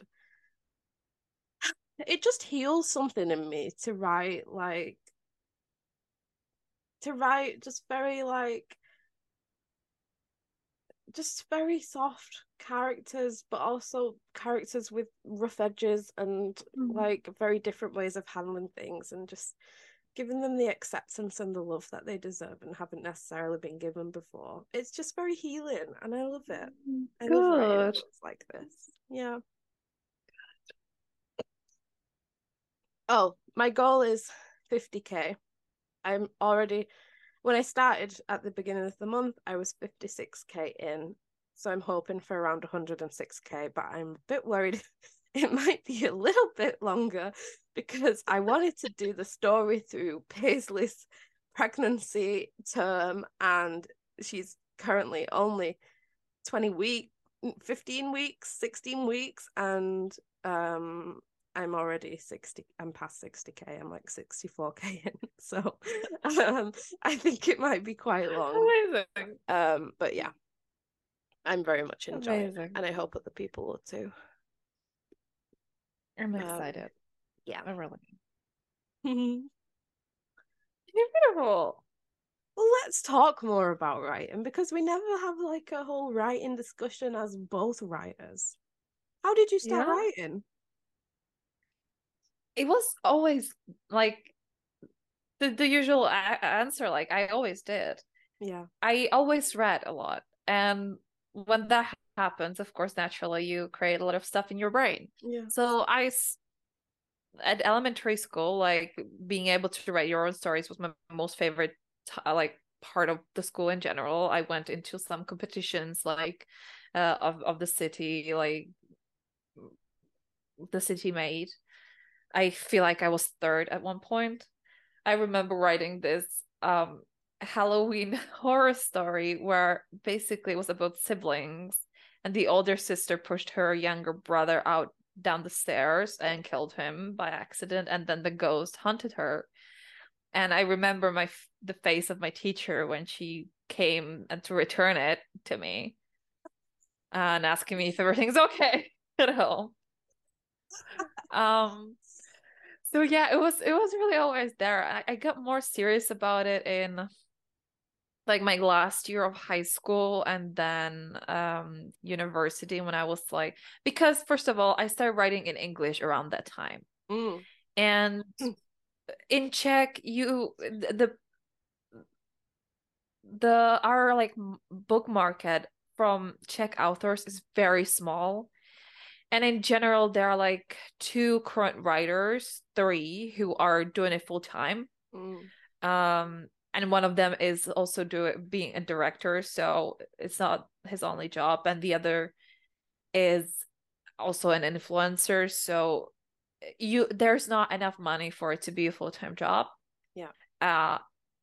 Speaker 2: it just heals something in me to write, like, to write just very, like, just very soft characters, but also characters with rough edges and mm. like very different ways of handling things, and just giving them the acceptance and the love that they deserve and haven't necessarily been given before. It's just very healing, and I love it. I
Speaker 1: Good.
Speaker 2: love writing books like this. Yeah. Oh, my goal is fifty K. I'm already, when I started at the beginning of the month, I was fifty-six K in, So I'm hoping for around one hundred six k, but I'm a bit worried it might be a little bit longer because I wanted to do the story through Paisley's pregnancy term, and she's currently only twenty weeks, fifteen weeks, sixteen weeks, and um I'm already sixty, I'm past sixty k, I'm like sixty-four k in, so um I think it might be quite long.
Speaker 1: Amazing.
Speaker 2: Um but yeah, I'm very much enjoying it,
Speaker 1: Amazing.
Speaker 2: and I hope other people will too.
Speaker 1: I'm
Speaker 2: Um,
Speaker 1: excited.
Speaker 2: yeah.
Speaker 1: I really
Speaker 2: Well,
Speaker 1: beautiful.
Speaker 2: let's talk more about writing because we never have like a whole writing discussion as both writers. How did you start
Speaker 1: Yeah.
Speaker 2: writing?
Speaker 1: It was always like the, the usual a- answer, like I always did.
Speaker 2: Yeah.
Speaker 1: I always read a lot. And when that happens, of course, naturally you create a lot of stuff in your brain.
Speaker 2: Yeah.
Speaker 1: So I, at elementary school, like being able to write your own stories was my most favorite, like part of the school in general. I went into some competitions, like uh, of of the city, like the city made. I feel like I was third at one point. I remember writing this um Halloween horror story where basically it was about siblings, and the older sister pushed her younger brother out down the stairs and killed him by accident, and then the ghost hunted her. And I remember my the face of my teacher when she came and to return it to me and asking me if everything's okay at home. Um so yeah, it was it was really always there. I, I got more serious about it in like my last year of high school and then um university, when I was like, because first of all I started writing in English around that time.
Speaker 2: Mm.
Speaker 1: And in Czech, you the the our like book market from Czech authors is very small. And in general, there are like two current writers, three who are doing it full time.
Speaker 2: Mm.
Speaker 1: Um, and one of them is also doing being a director, so it's not his only job. And the other is also an influencer, so you there's not enough money for it to be a full-time job.
Speaker 2: Yeah.
Speaker 1: Uh,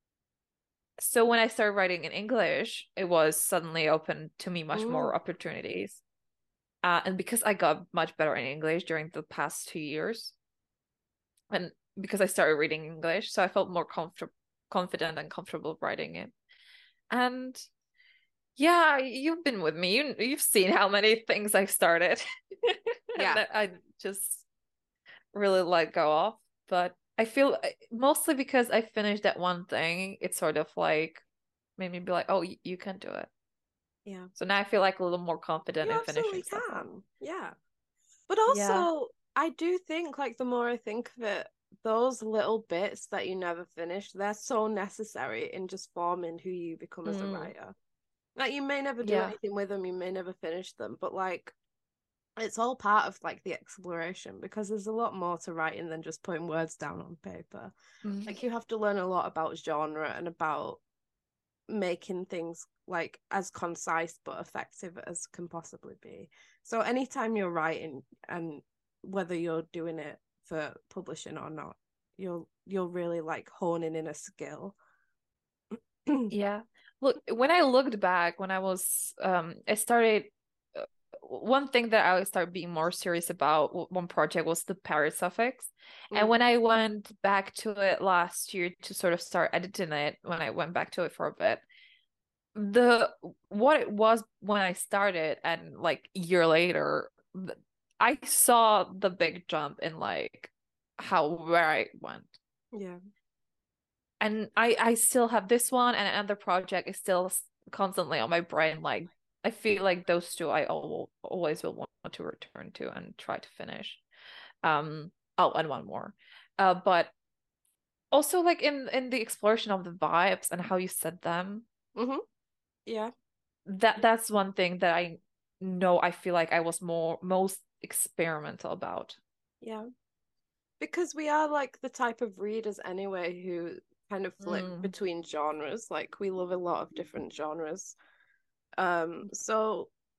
Speaker 1: so when I started writing in English, it was suddenly open to me much
Speaker 2: Mm.
Speaker 1: more opportunities. Uh, and because I got much better in English during the past two years, and because I started reading English, so I felt more comfortable, confident and comfortable writing it. And yeah, you've been with me. You, you've seen how many things I started and
Speaker 2: Yeah.
Speaker 1: that I just really let go of. But I feel mostly because I finished that one thing, it sort of like made me be like, oh, you can do it.
Speaker 2: Yeah.
Speaker 1: So now I feel like a little more confident
Speaker 2: You
Speaker 1: in
Speaker 2: absolutely
Speaker 1: finishing stuff off.
Speaker 2: can. Yeah. But
Speaker 1: Yeah.
Speaker 2: also, I do think, like, the more I think of it, those little bits that you never finish, they're so necessary in just forming who you become as a
Speaker 1: Mm.
Speaker 2: writer. Like, you may never do
Speaker 1: Yeah.
Speaker 2: anything with them, you may never finish them, but like, it's all part of like the exploration because there's a lot more to writing than just putting words down on paper.
Speaker 1: Mm.
Speaker 2: Like, you have to learn a lot about genre and about making things like as concise but effective as can possibly be. So anytime you're writing, and whether you're doing it for publishing or not, you'll you'll really like honing in a skill.
Speaker 1: Yeah. Look, when I looked back, when I was, um, I started, uh, one thing that I started being more serious about, one project was the Paris suffix. And
Speaker 2: Mm.
Speaker 1: when I went back to it last year to sort of start editing it, when I went back to it for a bit, the what it was when I started and like a year later, I saw the big jump in like how where I went.
Speaker 2: Yeah.
Speaker 1: And I I still have this one, and another project is still constantly on my brain. Like I feel like those two I al always will want to return to and try to finish. Um, oh, and one more. Uh, but also like in in the exploration of the vibes and how you said them.
Speaker 2: Mm-hmm. Yeah.
Speaker 1: That that's one thing that I know I feel like I was more most experimental about.
Speaker 2: Yeah. Because we are like the type of readers anyway who kind of flip
Speaker 1: Mm.
Speaker 2: between genres. Like, we love a lot of different genres. Um, so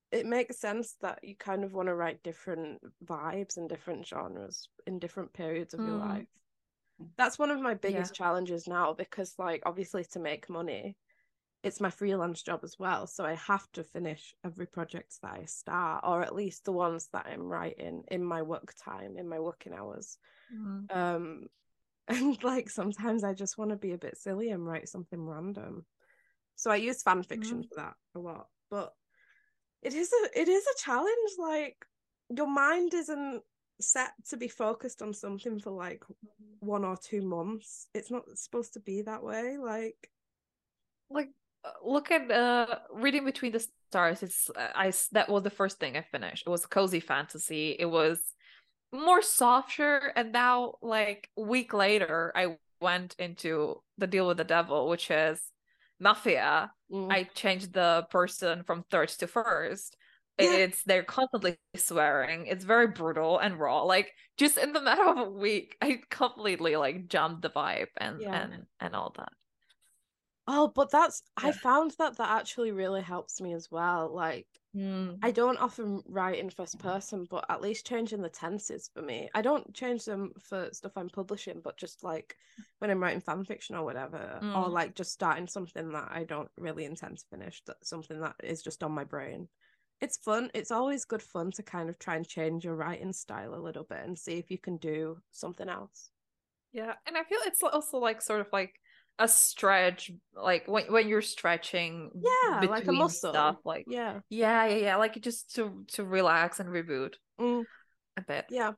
Speaker 2: it makes sense that you kind of want to write different vibes and different genres in different periods of your
Speaker 1: Mm,
Speaker 2: life. That's one of my
Speaker 1: yeah.
Speaker 2: biggest challenges now, because like obviously to make money, it's my freelance job as well. So I have to finish every project that I start, or at least the ones that I'm writing in my work time, in my working hours.
Speaker 1: Mm,
Speaker 2: Um, and like sometimes I just want to be a bit silly and write something random. So I use fan fiction
Speaker 1: mm,
Speaker 2: for that a lot. But it is a it is a challenge. Like your mind isn't set to be focused on something for like one or two months. It's not supposed to be that way. Like
Speaker 1: like uh, look at uh Reading Between the Stars. It's uh, I s- that was the first thing I finished. It was cozy fantasy. It was more softer, and now like a week later I went into The Deal with the Devil, which is mafia.
Speaker 2: mm,
Speaker 1: I changed the person from third to first.
Speaker 2: yeah,
Speaker 1: It's they're constantly swearing. It's very brutal and raw. Like just in the matter of a week, I completely like jumped the vibe and
Speaker 2: yeah.
Speaker 1: and and all that.
Speaker 2: Oh, but that's I
Speaker 1: Yeah.
Speaker 2: found that that actually really helps me as well. Like I
Speaker 1: Mm,
Speaker 2: don't often write in first person, but at least changing the tenses for me. I don't change them for stuff I'm publishing, but just like when I'm writing fan fiction or whatever, or
Speaker 1: mm.
Speaker 2: like just starting something that I don't really intend to finish, that something that is just on my brain. It's fun. It's always good fun to kind of try and change your writing style a little bit and see if you can do something else.
Speaker 1: Yeah, and I feel it's also like sort of like a stretch, like when when you're stretching
Speaker 2: Yeah, like a
Speaker 1: between stuff,
Speaker 2: muscle.
Speaker 1: like
Speaker 2: Yeah.
Speaker 1: yeah, yeah, yeah, like just to to relax and reboot
Speaker 2: Mm,
Speaker 1: a bit.
Speaker 2: yeah.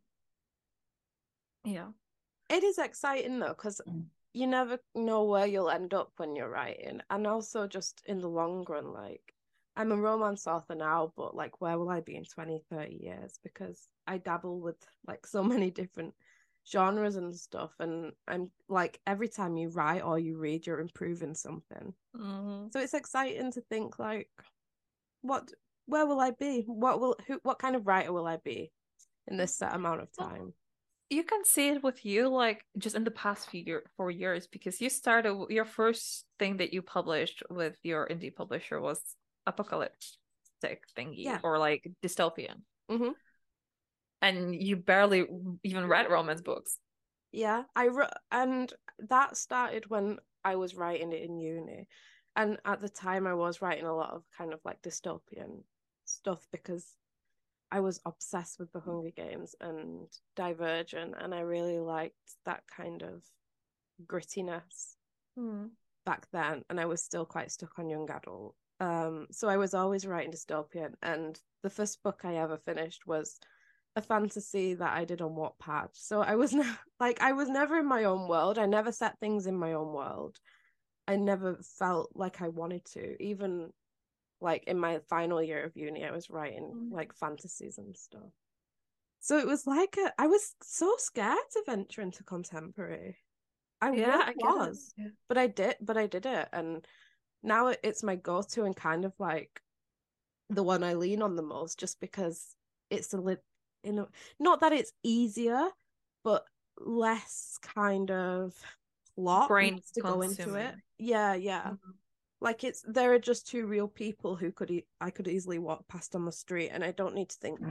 Speaker 1: Yeah.
Speaker 2: It is exciting though, because you never know where you'll end up when you're writing. And also just in the long run, like I'm a romance author now, but like where will I be in twenty, thirty years? Because I dabble with like so many different genres and stuff. And I'm like every time you write or you read, you're improving something.
Speaker 1: Hmm.
Speaker 2: So it's exciting to think like, what where will I be? What will who what kind of writer will I be in this set amount of
Speaker 1: Well,
Speaker 2: time?
Speaker 1: you can see it with you, like just in the past few year, four years, because you started your first thing that you published with your indie publisher was apocalyptic thingy
Speaker 2: Yeah.
Speaker 1: or like dystopian,
Speaker 2: Mm-hmm.
Speaker 1: and you barely even read romance books.
Speaker 2: Yeah, I wrote, and that started when I was writing it in uni. And at the time, I was writing a lot of kind of like dystopian stuff because I was obsessed with the Hunger Games and Divergent, and I really liked that kind of grittiness
Speaker 1: Hmm.
Speaker 2: back then. And I was still quite stuck on young adult. Um, so I was always writing dystopian, and the first book I ever finished was a fantasy that I did on Wattpad. So I was ne- like I was never in my own world. I never set things in my own world. I never felt like I wanted to. Even like in my final year of uni, I was writing like fantasies and stuff. So it was like a, I was so scared to venture into contemporary. I
Speaker 1: Yeah,
Speaker 2: really
Speaker 1: I get it.
Speaker 2: was.
Speaker 1: Yeah.
Speaker 2: But I did, but I did it. And now it's my go-to and kind of like the one I lean on the most just because it's a lit you know not that it's easier, but less kind of plot
Speaker 1: Brain
Speaker 2: needs to go into it.
Speaker 1: consuming.
Speaker 2: Yeah, yeah.
Speaker 1: Mhm.
Speaker 2: Like it's there are just two real people who could e- I could easily walk past on the street, and I don't need to think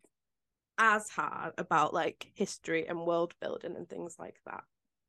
Speaker 2: as hard about like history and world building and things like that.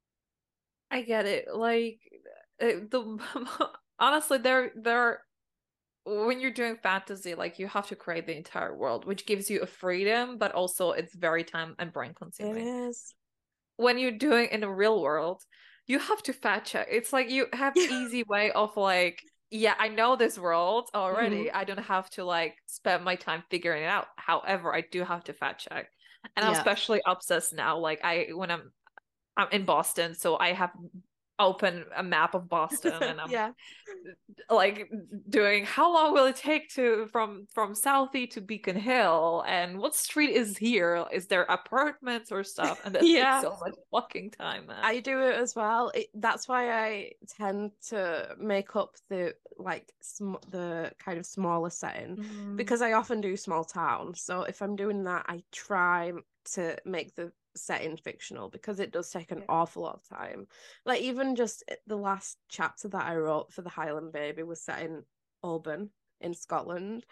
Speaker 1: I get it. Like it, the honestly, there there when you're doing fantasy, like you have to create the entire world, which gives you a freedom, but also it's very time and brain
Speaker 2: It
Speaker 1: consuming.
Speaker 2: is.
Speaker 1: When you're doing in the real world, you have to fact check. It's like you have
Speaker 2: Yeah.
Speaker 1: easy way of like, yeah, I know this world
Speaker 2: Mhm.
Speaker 1: already. I don't have to like spend my time figuring it out. However, I do have to fact check. And I'm
Speaker 2: Yeah.
Speaker 1: especially obsessed now. Like I when I'm I'm in Boston, so I have open a map of Boston and I'm
Speaker 2: Yeah.
Speaker 1: like doing how long will it take to from from Southie to Beacon Hill and what street is here? Is there apartments or stuff? And that takes
Speaker 2: Yeah.
Speaker 1: so much fucking time, man.
Speaker 2: I do it as well. It, that's why I tend to make up the like sm- the kind of smaller setting,
Speaker 1: Mm,
Speaker 2: because I often do small towns. So if I'm doing that, I try to make the setting fictional because it does take an
Speaker 1: yeah.
Speaker 2: awful lot of time. Like even just the last chapter that I wrote for the Highland Baby was set in Alban in Scotland.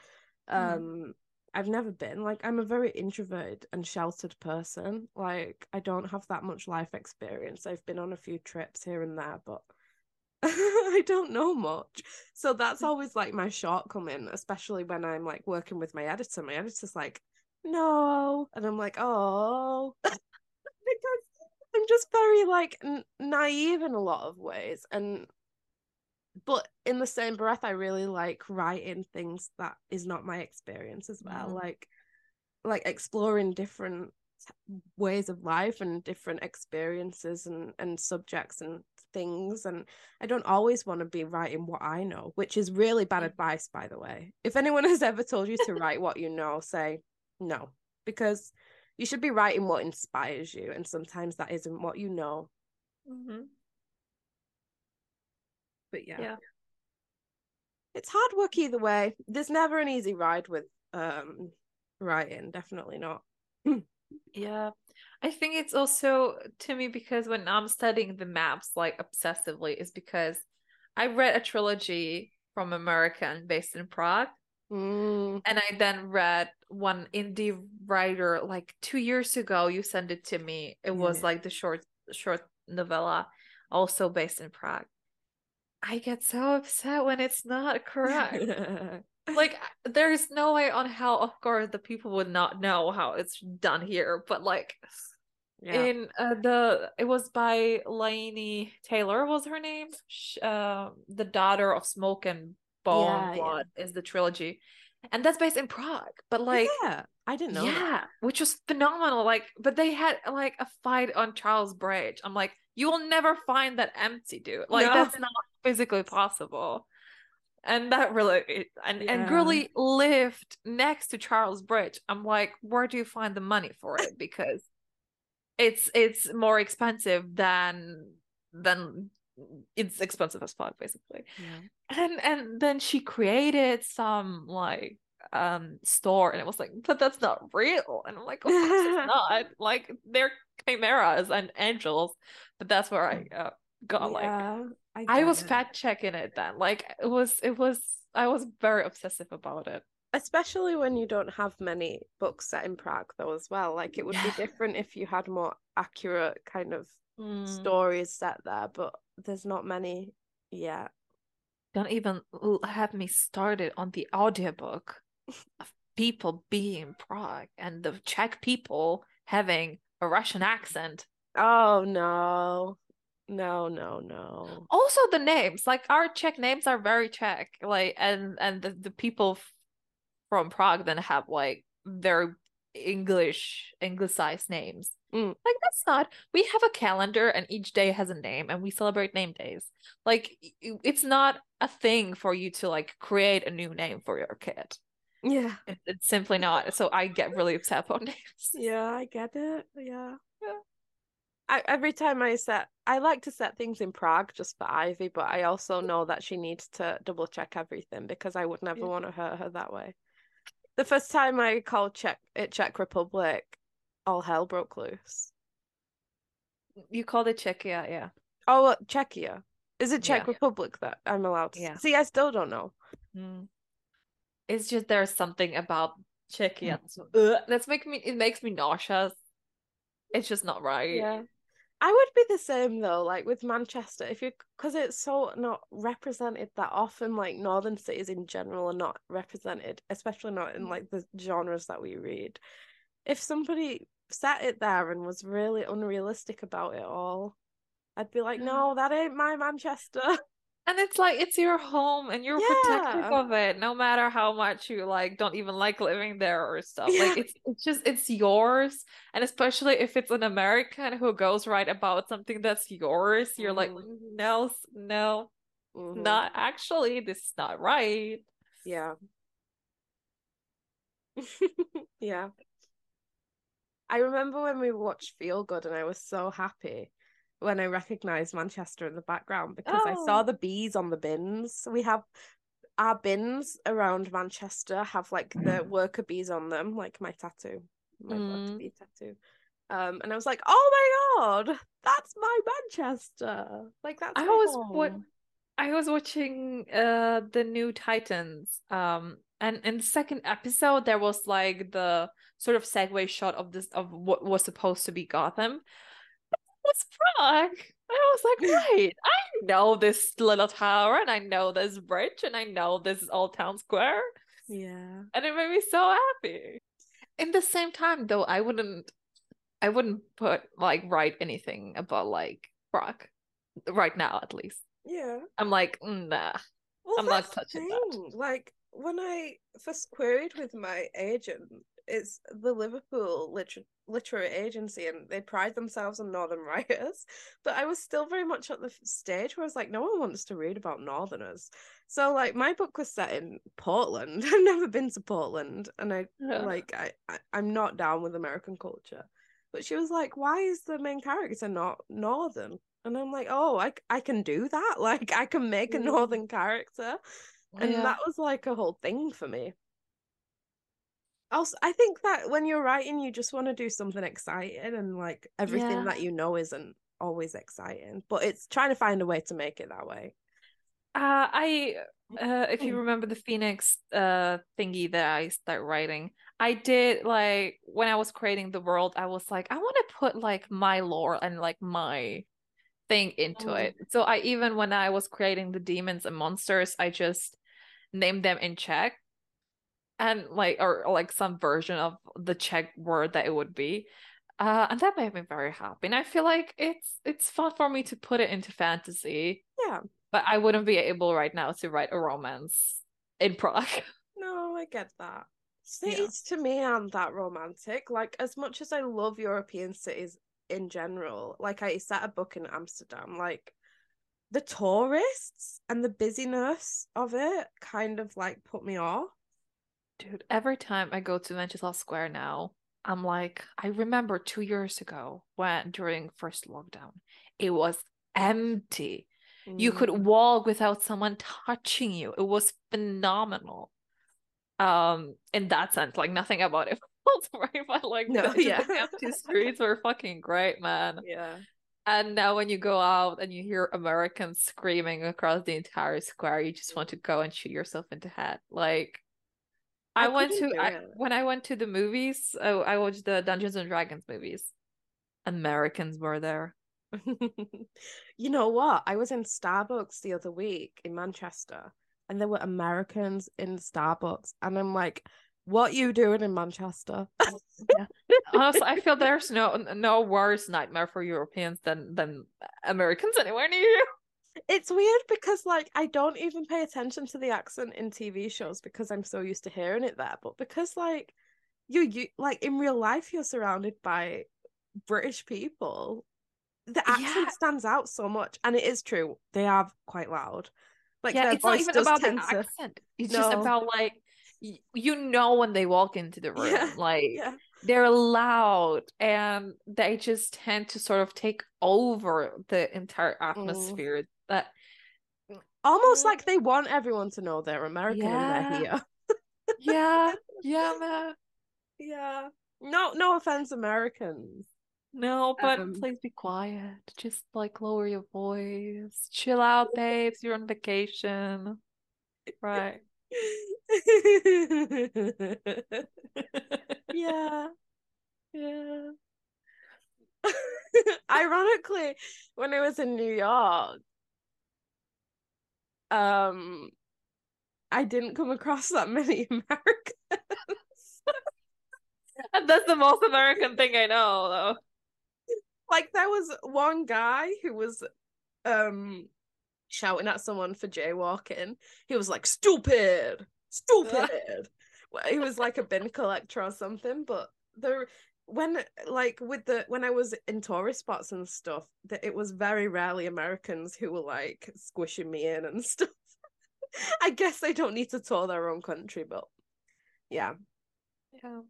Speaker 2: Um, I've never been. Like, I'm a very introverted and sheltered person. Like, I don't have that much life experience. I've been on a few trips here and there, but I don't know much. So that's always like my shortcoming, especially when I'm like working with my editor. My editor's like, no. And I'm like, oh, because I'm just very like n- naive in a lot of ways. And but in the same breath, I really like writing things that is not my experience as well.
Speaker 1: Mm.
Speaker 2: Like like exploring different ways of life and different experiences and and subjects and things. And I don't always want to be writing what I know, which is really bad advice, by the way. If anyone has ever told you to write what you know, say no, because you should be writing what inspires you, and sometimes that isn't what you know.
Speaker 1: Mm-hmm.
Speaker 2: But yeah.
Speaker 1: Yeah.
Speaker 2: It's hard work either way. There's never an easy ride with um writing, definitely not.
Speaker 1: Yeah. I think it's also to me because when I'm studying the maps like obsessively is because I read a trilogy from American based in Prague.
Speaker 2: Mm,
Speaker 1: And I then read one indie writer like two years ago. You sent it to me. It was
Speaker 2: yeah.
Speaker 1: like the short short novella, also based in Prague. I get so upset when it's not correct. Like there's no way on how, of course, the people would not know how it's done here, but like
Speaker 2: Yeah.
Speaker 1: in uh, the it was by Laini Taylor was her name. Sh uh, the daughter of Smoke and Bone
Speaker 2: Yeah, yeah.
Speaker 1: Blood is the trilogy, and that's based in Prague. But
Speaker 2: Is
Speaker 1: like,
Speaker 2: it? I didn't know that.
Speaker 1: yeah, which was phenomenal. Like, but they had like a fight on Charles Bridge. I'm like, you will never find that empty, dude. Like,
Speaker 2: No.
Speaker 1: that's not physically possible. And that really and and
Speaker 2: Yeah.
Speaker 1: Gurley lived next to Charles Bridge. I'm like, where do you find the money for it? Because it's it's more expensive than than it's expensive as fuck, basically.
Speaker 2: Yeah.
Speaker 1: And and then she created some like um store, and it was like, but that's not real. And I'm like, of course it's not. Like they're chimeras and angels, but that's where I uh, got like
Speaker 2: Yeah, I
Speaker 1: I
Speaker 2: get
Speaker 1: was
Speaker 2: it.
Speaker 1: fact checking it then. Like it was it was I was very obsessive about it.
Speaker 2: Especially when you don't have many books set in Prague, though, as well. Like it would be
Speaker 1: Yeah.
Speaker 2: different if you had more accurate kind of
Speaker 1: Mm.
Speaker 2: stories set there, but there's not many yet.
Speaker 1: Don't even l- have me started on the audiobook of people being in Prague and the Czech people having a Russian accent.
Speaker 2: Oh no. No, no, no.
Speaker 1: Also the names, like our Czech names are very Czech. Like and and the, the people f- from Prague then have like very English Anglicized names.
Speaker 2: Mm.
Speaker 1: Like that's not. We have a calendar and each day has a name and we celebrate name days. Like it's not a thing for you to like create a new name for your kid.
Speaker 2: Yeah.
Speaker 1: It, it's simply not. So I get really upset about names.
Speaker 2: Yeah, I get it. Yeah.
Speaker 1: Yeah.
Speaker 2: I, every time I set, I like to set things in Prague just for Ivy, but I also know that she needs to double check everything because I would never
Speaker 1: Yeah.
Speaker 2: want to hurt her that way. The first time I called Czech, it Czech Republic, all hell broke loose.
Speaker 1: You called it Czechia, yeah.
Speaker 2: Oh, uh, Czechia. Is it Czech
Speaker 1: Yeah.
Speaker 2: Republic that I'm allowed to
Speaker 1: Yeah.
Speaker 2: see? I still don't know.
Speaker 1: Mm. It's just there's something about Czechia that's, ugh, that's make me it makes me nauseous. It's just not right.
Speaker 2: Yeah. I would be the same though, like with Manchester, if you because it's so not represented that often, like northern cities in general are not represented, especially not in like the genres that we read. If somebody set it there and was really unrealistic about it all, I'd be like, no, that ain't my Manchester.
Speaker 1: And it's like it's your home and you're protective
Speaker 2: Yeah.
Speaker 1: of it, no matter how much you like don't even like living there or stuff.
Speaker 2: Yeah.
Speaker 1: Like it's it's just it's yours. And especially if it's an American who goes right about something that's yours, you're like,
Speaker 2: Mhm.
Speaker 1: no, no,
Speaker 2: Mhm.
Speaker 1: not actually, this is not right.
Speaker 2: Yeah. Yeah. I remember when we watched Feel Good and I was so happy when I recognized Manchester in the background because I saw
Speaker 1: Oh.
Speaker 2: the bees on the bins. We have our bins around Manchester have like the worker bees on them, like my tattoo, my worker
Speaker 1: Mm.
Speaker 2: bee tattoo. Um, and I was like, oh my God, that's my Manchester. Like that's
Speaker 1: I
Speaker 2: my
Speaker 1: always put
Speaker 2: home.
Speaker 1: I was watching uh the new Titans. Um and in the second episode there was like the sort of segue shot of this of what was supposed to be Gotham. Was Prague. I was like, right, I know this little tower and I know this bridge and I know this is Old Town Square.
Speaker 2: Yeah.
Speaker 1: And it made me so happy. In the same time though, I wouldn't I wouldn't put like write anything about like Prague right now at least.
Speaker 2: Yeah.
Speaker 1: I'm like, nah,
Speaker 2: Well,
Speaker 1: I'm
Speaker 2: that's
Speaker 1: not
Speaker 2: the
Speaker 1: touching
Speaker 2: thing.
Speaker 1: that.
Speaker 2: Like when I first queried with my agent, it's the Liverpool liter- literary agency, and they pride themselves on Northern writers. But I was still very much at the stage where I was like, no one wants to read about Northerners. So like my book was set in Portland. I've never been to Portland, and I
Speaker 1: Yeah.
Speaker 2: like I, I I'm not down with American culture. But she was like, why is the main character not Northern? And I'm like, oh, I, I can do that. Like, I can make a northern character. And
Speaker 1: Yeah.
Speaker 2: that was like a whole thing for me. Also, I think that when you're writing, you just want to do something exciting, and like everything
Speaker 1: Yeah.
Speaker 2: that you know isn't always exciting, but it's trying to find a way to make it that way.
Speaker 1: Uh, I uh, if you remember the Phoenix uh thingy that I start writing, I did like when I was creating the world, I was like, I want to put like my lore and like my thing into
Speaker 2: Mm.
Speaker 1: it. So I even when I was creating the demons and monsters, I just named them in Czech and like or, or like some version of the Czech word that it would be. Uh, and that made me very happy. And I feel like it's it's fun for me to put it into fantasy.
Speaker 2: Yeah.
Speaker 1: But I wouldn't be able right now to write a romance in Prague.
Speaker 2: No, I get that.
Speaker 1: Yeah.
Speaker 2: Cities to me aren't that romantic. Like, as much as I love European cities in general, like I set a book in Amsterdam, like the tourists and the busyness of it kind of like put me off.
Speaker 1: Dude, every time I go to Manchester Square now, I'm like, I remember two years ago when during first lockdown, it was empty. You could
Speaker 2: Mm.
Speaker 1: walk without someone touching you. It was phenomenal. Um, in that sense, like nothing about it felt right, but like
Speaker 2: No,
Speaker 1: the, just
Speaker 2: yeah.
Speaker 1: the empty streets were fucking great, man.
Speaker 2: Yeah.
Speaker 1: And now when you go out and you hear Americans screaming across the entire square, you just want to go and shoot yourself in the head. Like I
Speaker 2: I
Speaker 1: went
Speaker 2: couldn't
Speaker 1: to
Speaker 2: do
Speaker 1: I
Speaker 2: it.
Speaker 1: when I went to the movies, oh, I watched the Dungeons and Dragons movies. Americans were there.
Speaker 2: You know what? I was in Starbucks the other week in Manchester, and there were Americans in Starbucks, and I'm like, what you doing in Manchester?
Speaker 1: Yeah. Honestly, I feel there's no no worse nightmare for Europeans than than Americans anywhere near you.
Speaker 2: It's weird because like I don't even pay attention to the accent in T V shows because I'm so used to hearing it there. But because like you you like in real life you're surrounded by British people, the
Speaker 1: Yeah,
Speaker 2: accent stands out so much. And it is true, they are quite loud. Like
Speaker 1: yeah,
Speaker 2: their
Speaker 1: it's not
Speaker 2: voice
Speaker 1: even
Speaker 2: does
Speaker 1: about the
Speaker 2: tend to
Speaker 1: accent. It's just
Speaker 2: no.
Speaker 1: about like y you know when they walk into the
Speaker 2: Yeah.
Speaker 1: room, like
Speaker 2: Yeah.
Speaker 1: they're loud and they just tend to sort of take over the entire
Speaker 2: Mm.
Speaker 1: atmosphere. That
Speaker 2: Almost
Speaker 1: mm,
Speaker 2: like they want everyone to know they're American and they're
Speaker 1: yeah,
Speaker 2: here.
Speaker 1: yeah, yeah, man.
Speaker 2: Yeah. No, no offense, Americans.
Speaker 1: No, but
Speaker 2: Um
Speaker 1: please be quiet. Just like lower your voice. Chill out, babes. You're on vacation. Right.
Speaker 2: yeah. Yeah. Ironically, when I was in New York, um, I didn't come across that many Americans.
Speaker 1: And that's the most American thing I know, though.
Speaker 2: Like there was one guy who was um shouting at someone for jaywalking. He was like, "Stupid, stupid." Well, he was like a bin collector or something. But the when like with the when I was in tourist spots and stuff, that it was very rarely Americans who were like squishing me in and stuff. I guess they don't need to tour their own country, but yeah.
Speaker 1: Yeah.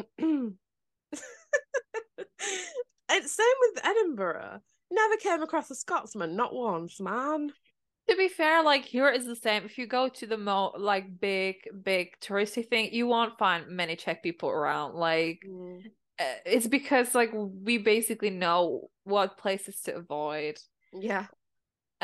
Speaker 2: It's same with Edinburgh. Never came across a Scotsman, not once, man.
Speaker 1: To be fair, like here is the same. If you go to the mo like big, big touristy thing, you won't find many Czech people around. Like
Speaker 2: Mm.
Speaker 1: uh, it's because like we basically know what places to avoid.
Speaker 2: Yeah.
Speaker 1: And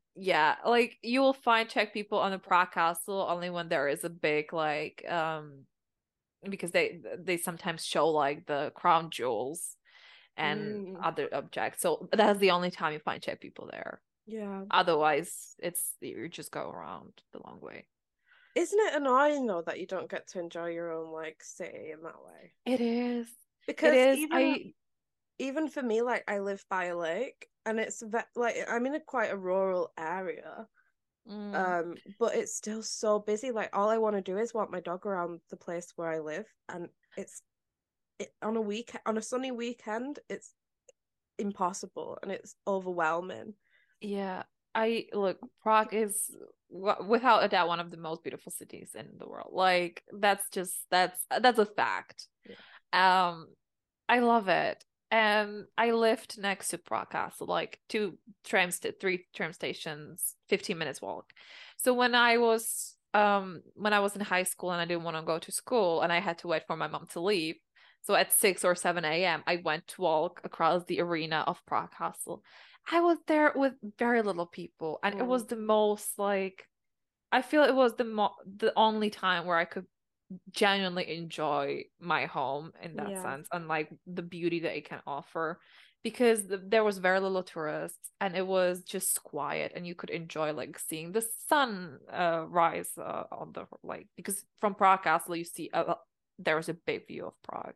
Speaker 1: yeah, like you will find Czech people on the Prague Castle only when there is a big like um because they they sometimes show like the crown jewels and
Speaker 2: Mm,
Speaker 1: other objects. So that's the only time you find Czech people there.
Speaker 2: yeah.
Speaker 1: Otherwise, it's you just go around the long way.
Speaker 2: Isn't it annoying though that you don't get to enjoy your own like city in that way?
Speaker 1: It is. It
Speaker 2: Because
Speaker 1: is.
Speaker 2: even
Speaker 1: I
Speaker 2: even for me, like I live by a lake, and it's ve- like I'm in a quite a rural area,
Speaker 1: mm,
Speaker 2: um, but it's still so busy. Like all I want to do is walk my dog around the place where I live, and it's it on a week on a sunny weekend, it's impossible and it's overwhelming.
Speaker 1: yeah. I look, Prague is w- without a doubt one of the most beautiful cities in the world. Like that's just that's that's a fact.
Speaker 2: Yeah.
Speaker 1: Um, I love it. And I lived next to Prague Castle, like two tram st three tram stations, fifteen minutes walk. So when I was um when I was in high school and I didn't want to go to school and I had to wait for my mom to leave. So at six or seven a m I went to walk across the arena of Prague Castle. I was there with very little people and it
Speaker 2: Mm.
Speaker 1: was the most like I feel it was the mo the only time where I could genuinely enjoy my home in that
Speaker 2: Yeah.
Speaker 1: sense and like the beauty that it can offer because th there was very little tourists and it was just quiet and you could enjoy like seeing the sun uh, rise uh, on the like because from Prague Castle you see uh, there's a big view of Prague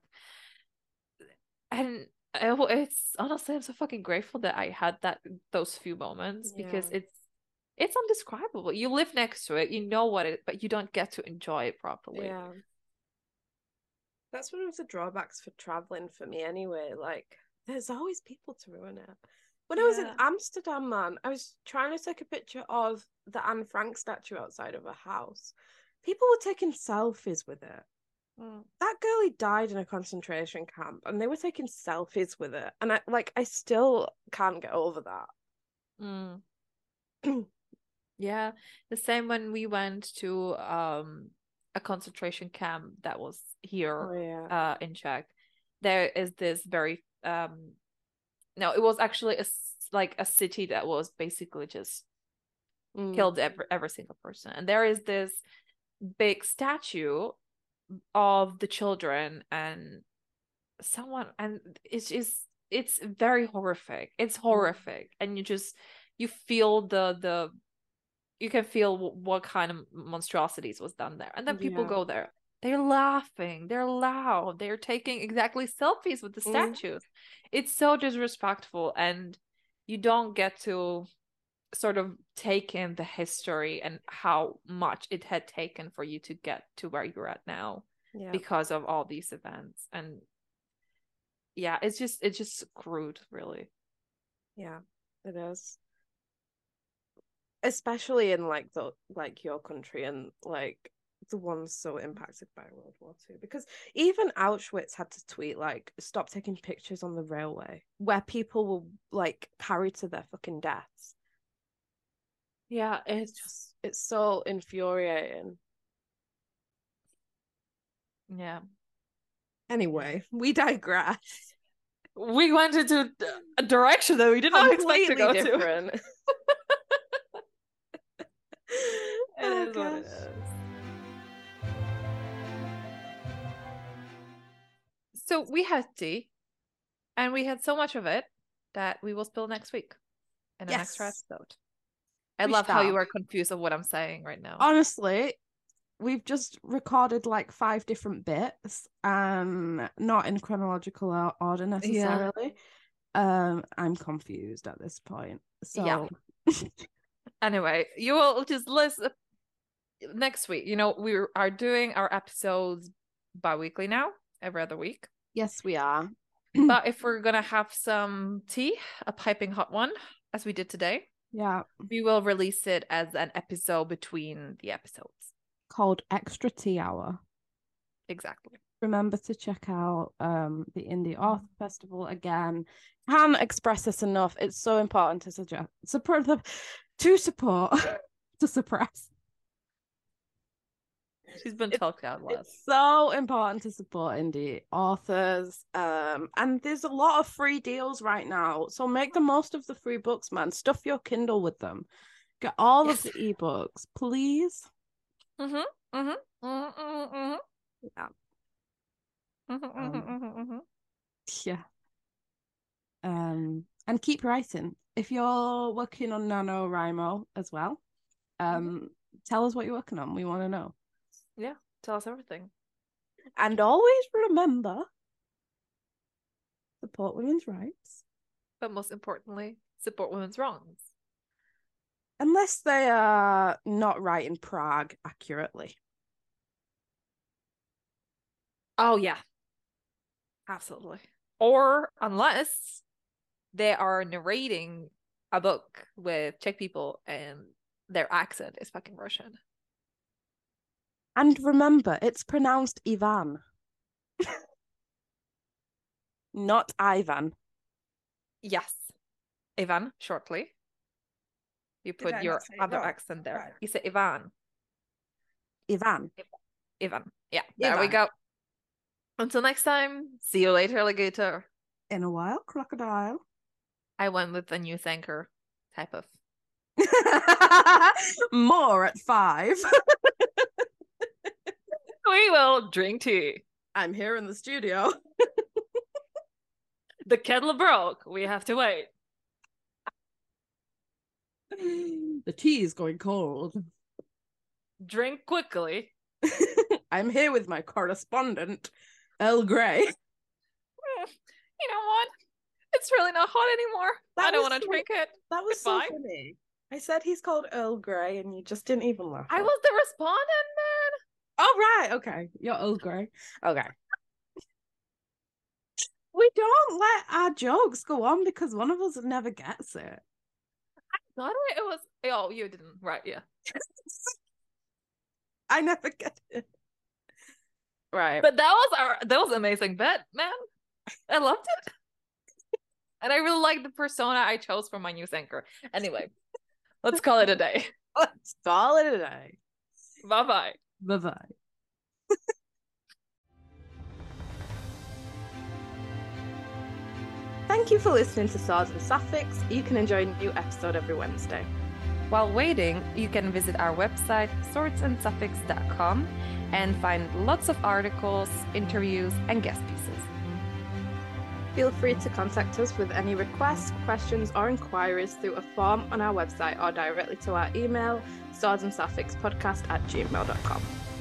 Speaker 1: and it, it's honestly I'm so fucking grateful that I had that those few moments because
Speaker 2: Yeah.
Speaker 1: it's it's undescribable. You live next to it, you know what it, but you don't get to enjoy it properly.
Speaker 2: Yeah. That's one of the drawbacks for traveling for me anyway. Like, there's always people to ruin it. When I was in
Speaker 1: Yeah.
Speaker 2: Amsterdam, man, I was trying to take a picture of the Anne Frank statue outside of a house. People were taking selfies with it.
Speaker 1: Mm.
Speaker 2: That girlie died in a concentration camp, and they were taking selfies with it. And I like, I still can't get over that.
Speaker 1: Mm. Yeah. The same when we went to um a concentration camp that was here
Speaker 2: Oh yeah.
Speaker 1: uh in Czech. There is this very um no, it was actually a s- like a city that was basically just
Speaker 2: Mm.
Speaker 1: killed every every single person. And there is this big statue of the children and someone and it's just it's very horrific. It's
Speaker 2: Mm.
Speaker 1: horrific. And you just you feel the the you can feel w- what kind of monstrosities was done there. And then people
Speaker 2: Yeah.
Speaker 1: go there. They're laughing. They're loud. They're taking exactly selfies with the
Speaker 2: Mm.
Speaker 1: statues. It's so disrespectful, and you don't get to sort of take in the history and how much it had taken for you to get to where you're at now
Speaker 2: Yeah.
Speaker 1: because of all these events. And yeah, it's just it's just crude, really.
Speaker 2: Yeah. It is. Especially in like the like your country and like the ones so impacted by World War Two. Because even Auschwitz had to tweet like stop taking pictures on the railway where people were like carried to their fucking deaths.
Speaker 1: Yeah,
Speaker 2: It's
Speaker 1: it's
Speaker 2: just it's so infuriating.
Speaker 1: yeah.
Speaker 2: Anyway, we digress.
Speaker 1: We went into a direction that we did not expect to
Speaker 2: Completely
Speaker 1: go to.
Speaker 2: different.
Speaker 1: It
Speaker 2: Oh
Speaker 1: is what it
Speaker 2: gosh.
Speaker 1: is. So we had tea, and we had so much of it that we will spill next week in an extra
Speaker 2: Yes,
Speaker 1: episode. I
Speaker 2: we
Speaker 1: love how you
Speaker 2: shall.
Speaker 1: are confused of what I'm saying right now.
Speaker 2: Honestly, we've just recorded like five different bits, um, not in chronological order
Speaker 1: Yeah.
Speaker 2: necessarily. Um, I'm confused at this point.
Speaker 1: Yeah.
Speaker 2: So
Speaker 1: Anyway, you will just listen next week. You know, we are doing our episodes bi-weekly now, every other week.
Speaker 2: yes, we are.
Speaker 1: But if we're gonna have some tea, a piping hot one, as we did today,
Speaker 2: Yeah,
Speaker 1: we will release it as an episode between the episodes.
Speaker 2: called Extra Tea Hour.
Speaker 1: Exactly.
Speaker 2: Remember to check out um the Indie Author Festival again. Can't express this enough. It's so important to suggest support the to support to suppress.
Speaker 1: She's been
Speaker 2: It's
Speaker 1: talked out less.
Speaker 2: it's so important to support indie authors. Um, and there's a lot of free deals right now. So make the most of the free books, man. Stuff your Kindle with them.
Speaker 3: Get all
Speaker 1: Yes.
Speaker 3: of the ebooks, please.
Speaker 1: Mm-hmm. Mm-hmm. Mm-hmm. Mm-hmm.
Speaker 3: Yeah.
Speaker 1: Mm-hmm.
Speaker 3: Um,
Speaker 1: Mm-hmm. Mm-hmm.
Speaker 3: Yeah. Um, and keep writing. If you're working on NaNoWriMo as well, um, tell us what you're working on. We want to know.
Speaker 1: Yeah. Tell us everything.
Speaker 3: And always remember, support women's rights.
Speaker 1: But most importantly, support women's wrongs.
Speaker 3: Unless they are not writing Prague accurately.
Speaker 1: Oh, yeah. Absolutely. Or unless they are narrating a book with Czech people and their accent is fucking Russian.
Speaker 3: And remember, it's pronounced Ivan. Not Ivan.
Speaker 1: Yes. Ivan, shortly. You
Speaker 3: Did
Speaker 1: put
Speaker 3: I
Speaker 1: your
Speaker 3: not say it
Speaker 1: other
Speaker 3: wrong?
Speaker 1: accent there.
Speaker 3: Right.
Speaker 1: You say Ivan.
Speaker 3: Ivan.
Speaker 1: Ivan. Yeah, there we
Speaker 3: Ivan.
Speaker 1: go. Until next time, see you later, alligator.
Speaker 3: In a while, crocodile.
Speaker 1: I went with the news anchor type of.
Speaker 3: More at five.
Speaker 1: We will drink tea.
Speaker 3: I'm here in the studio.
Speaker 1: The kettle broke. We have to wait.
Speaker 3: The tea is going cold.
Speaker 1: Drink quickly.
Speaker 3: I'm here with my correspondent, Earl Grey.
Speaker 1: You know what? It's really not hot anymore.
Speaker 3: That
Speaker 1: I don't
Speaker 3: was
Speaker 1: want to
Speaker 3: so-
Speaker 1: drink it.
Speaker 3: That was
Speaker 1: Goodbye.
Speaker 3: so funny. I said he's called Earl Grey, and you just didn't even laugh.
Speaker 1: I was the respondent, man.
Speaker 3: Oh, right. Okay. You're Earl Grey. Okay. We don't let our jokes go on because one of us never gets it.
Speaker 1: Not right. It was. Oh, you didn't. Right. Yeah.
Speaker 3: I never get it. Right.
Speaker 1: But that was our. That was an amazing bet, man. I loved it. And I really like the persona I chose for my news anchor. Anyway, let's call it a day.
Speaker 3: Let's call it a day.
Speaker 1: Bye bye.
Speaker 3: Bye bye. Thank you for listening to Swords and Sapphics. You can enjoy a new episode every Wednesday.
Speaker 2: While waiting, you can visit our website, swords and suffix dot com, and find lots of articles, interviews, and guest pieces. Feel free to contact us with any requests, questions, or inquiries through a form on our website or directly to our email, swords and suffix podcast at gmail dot com.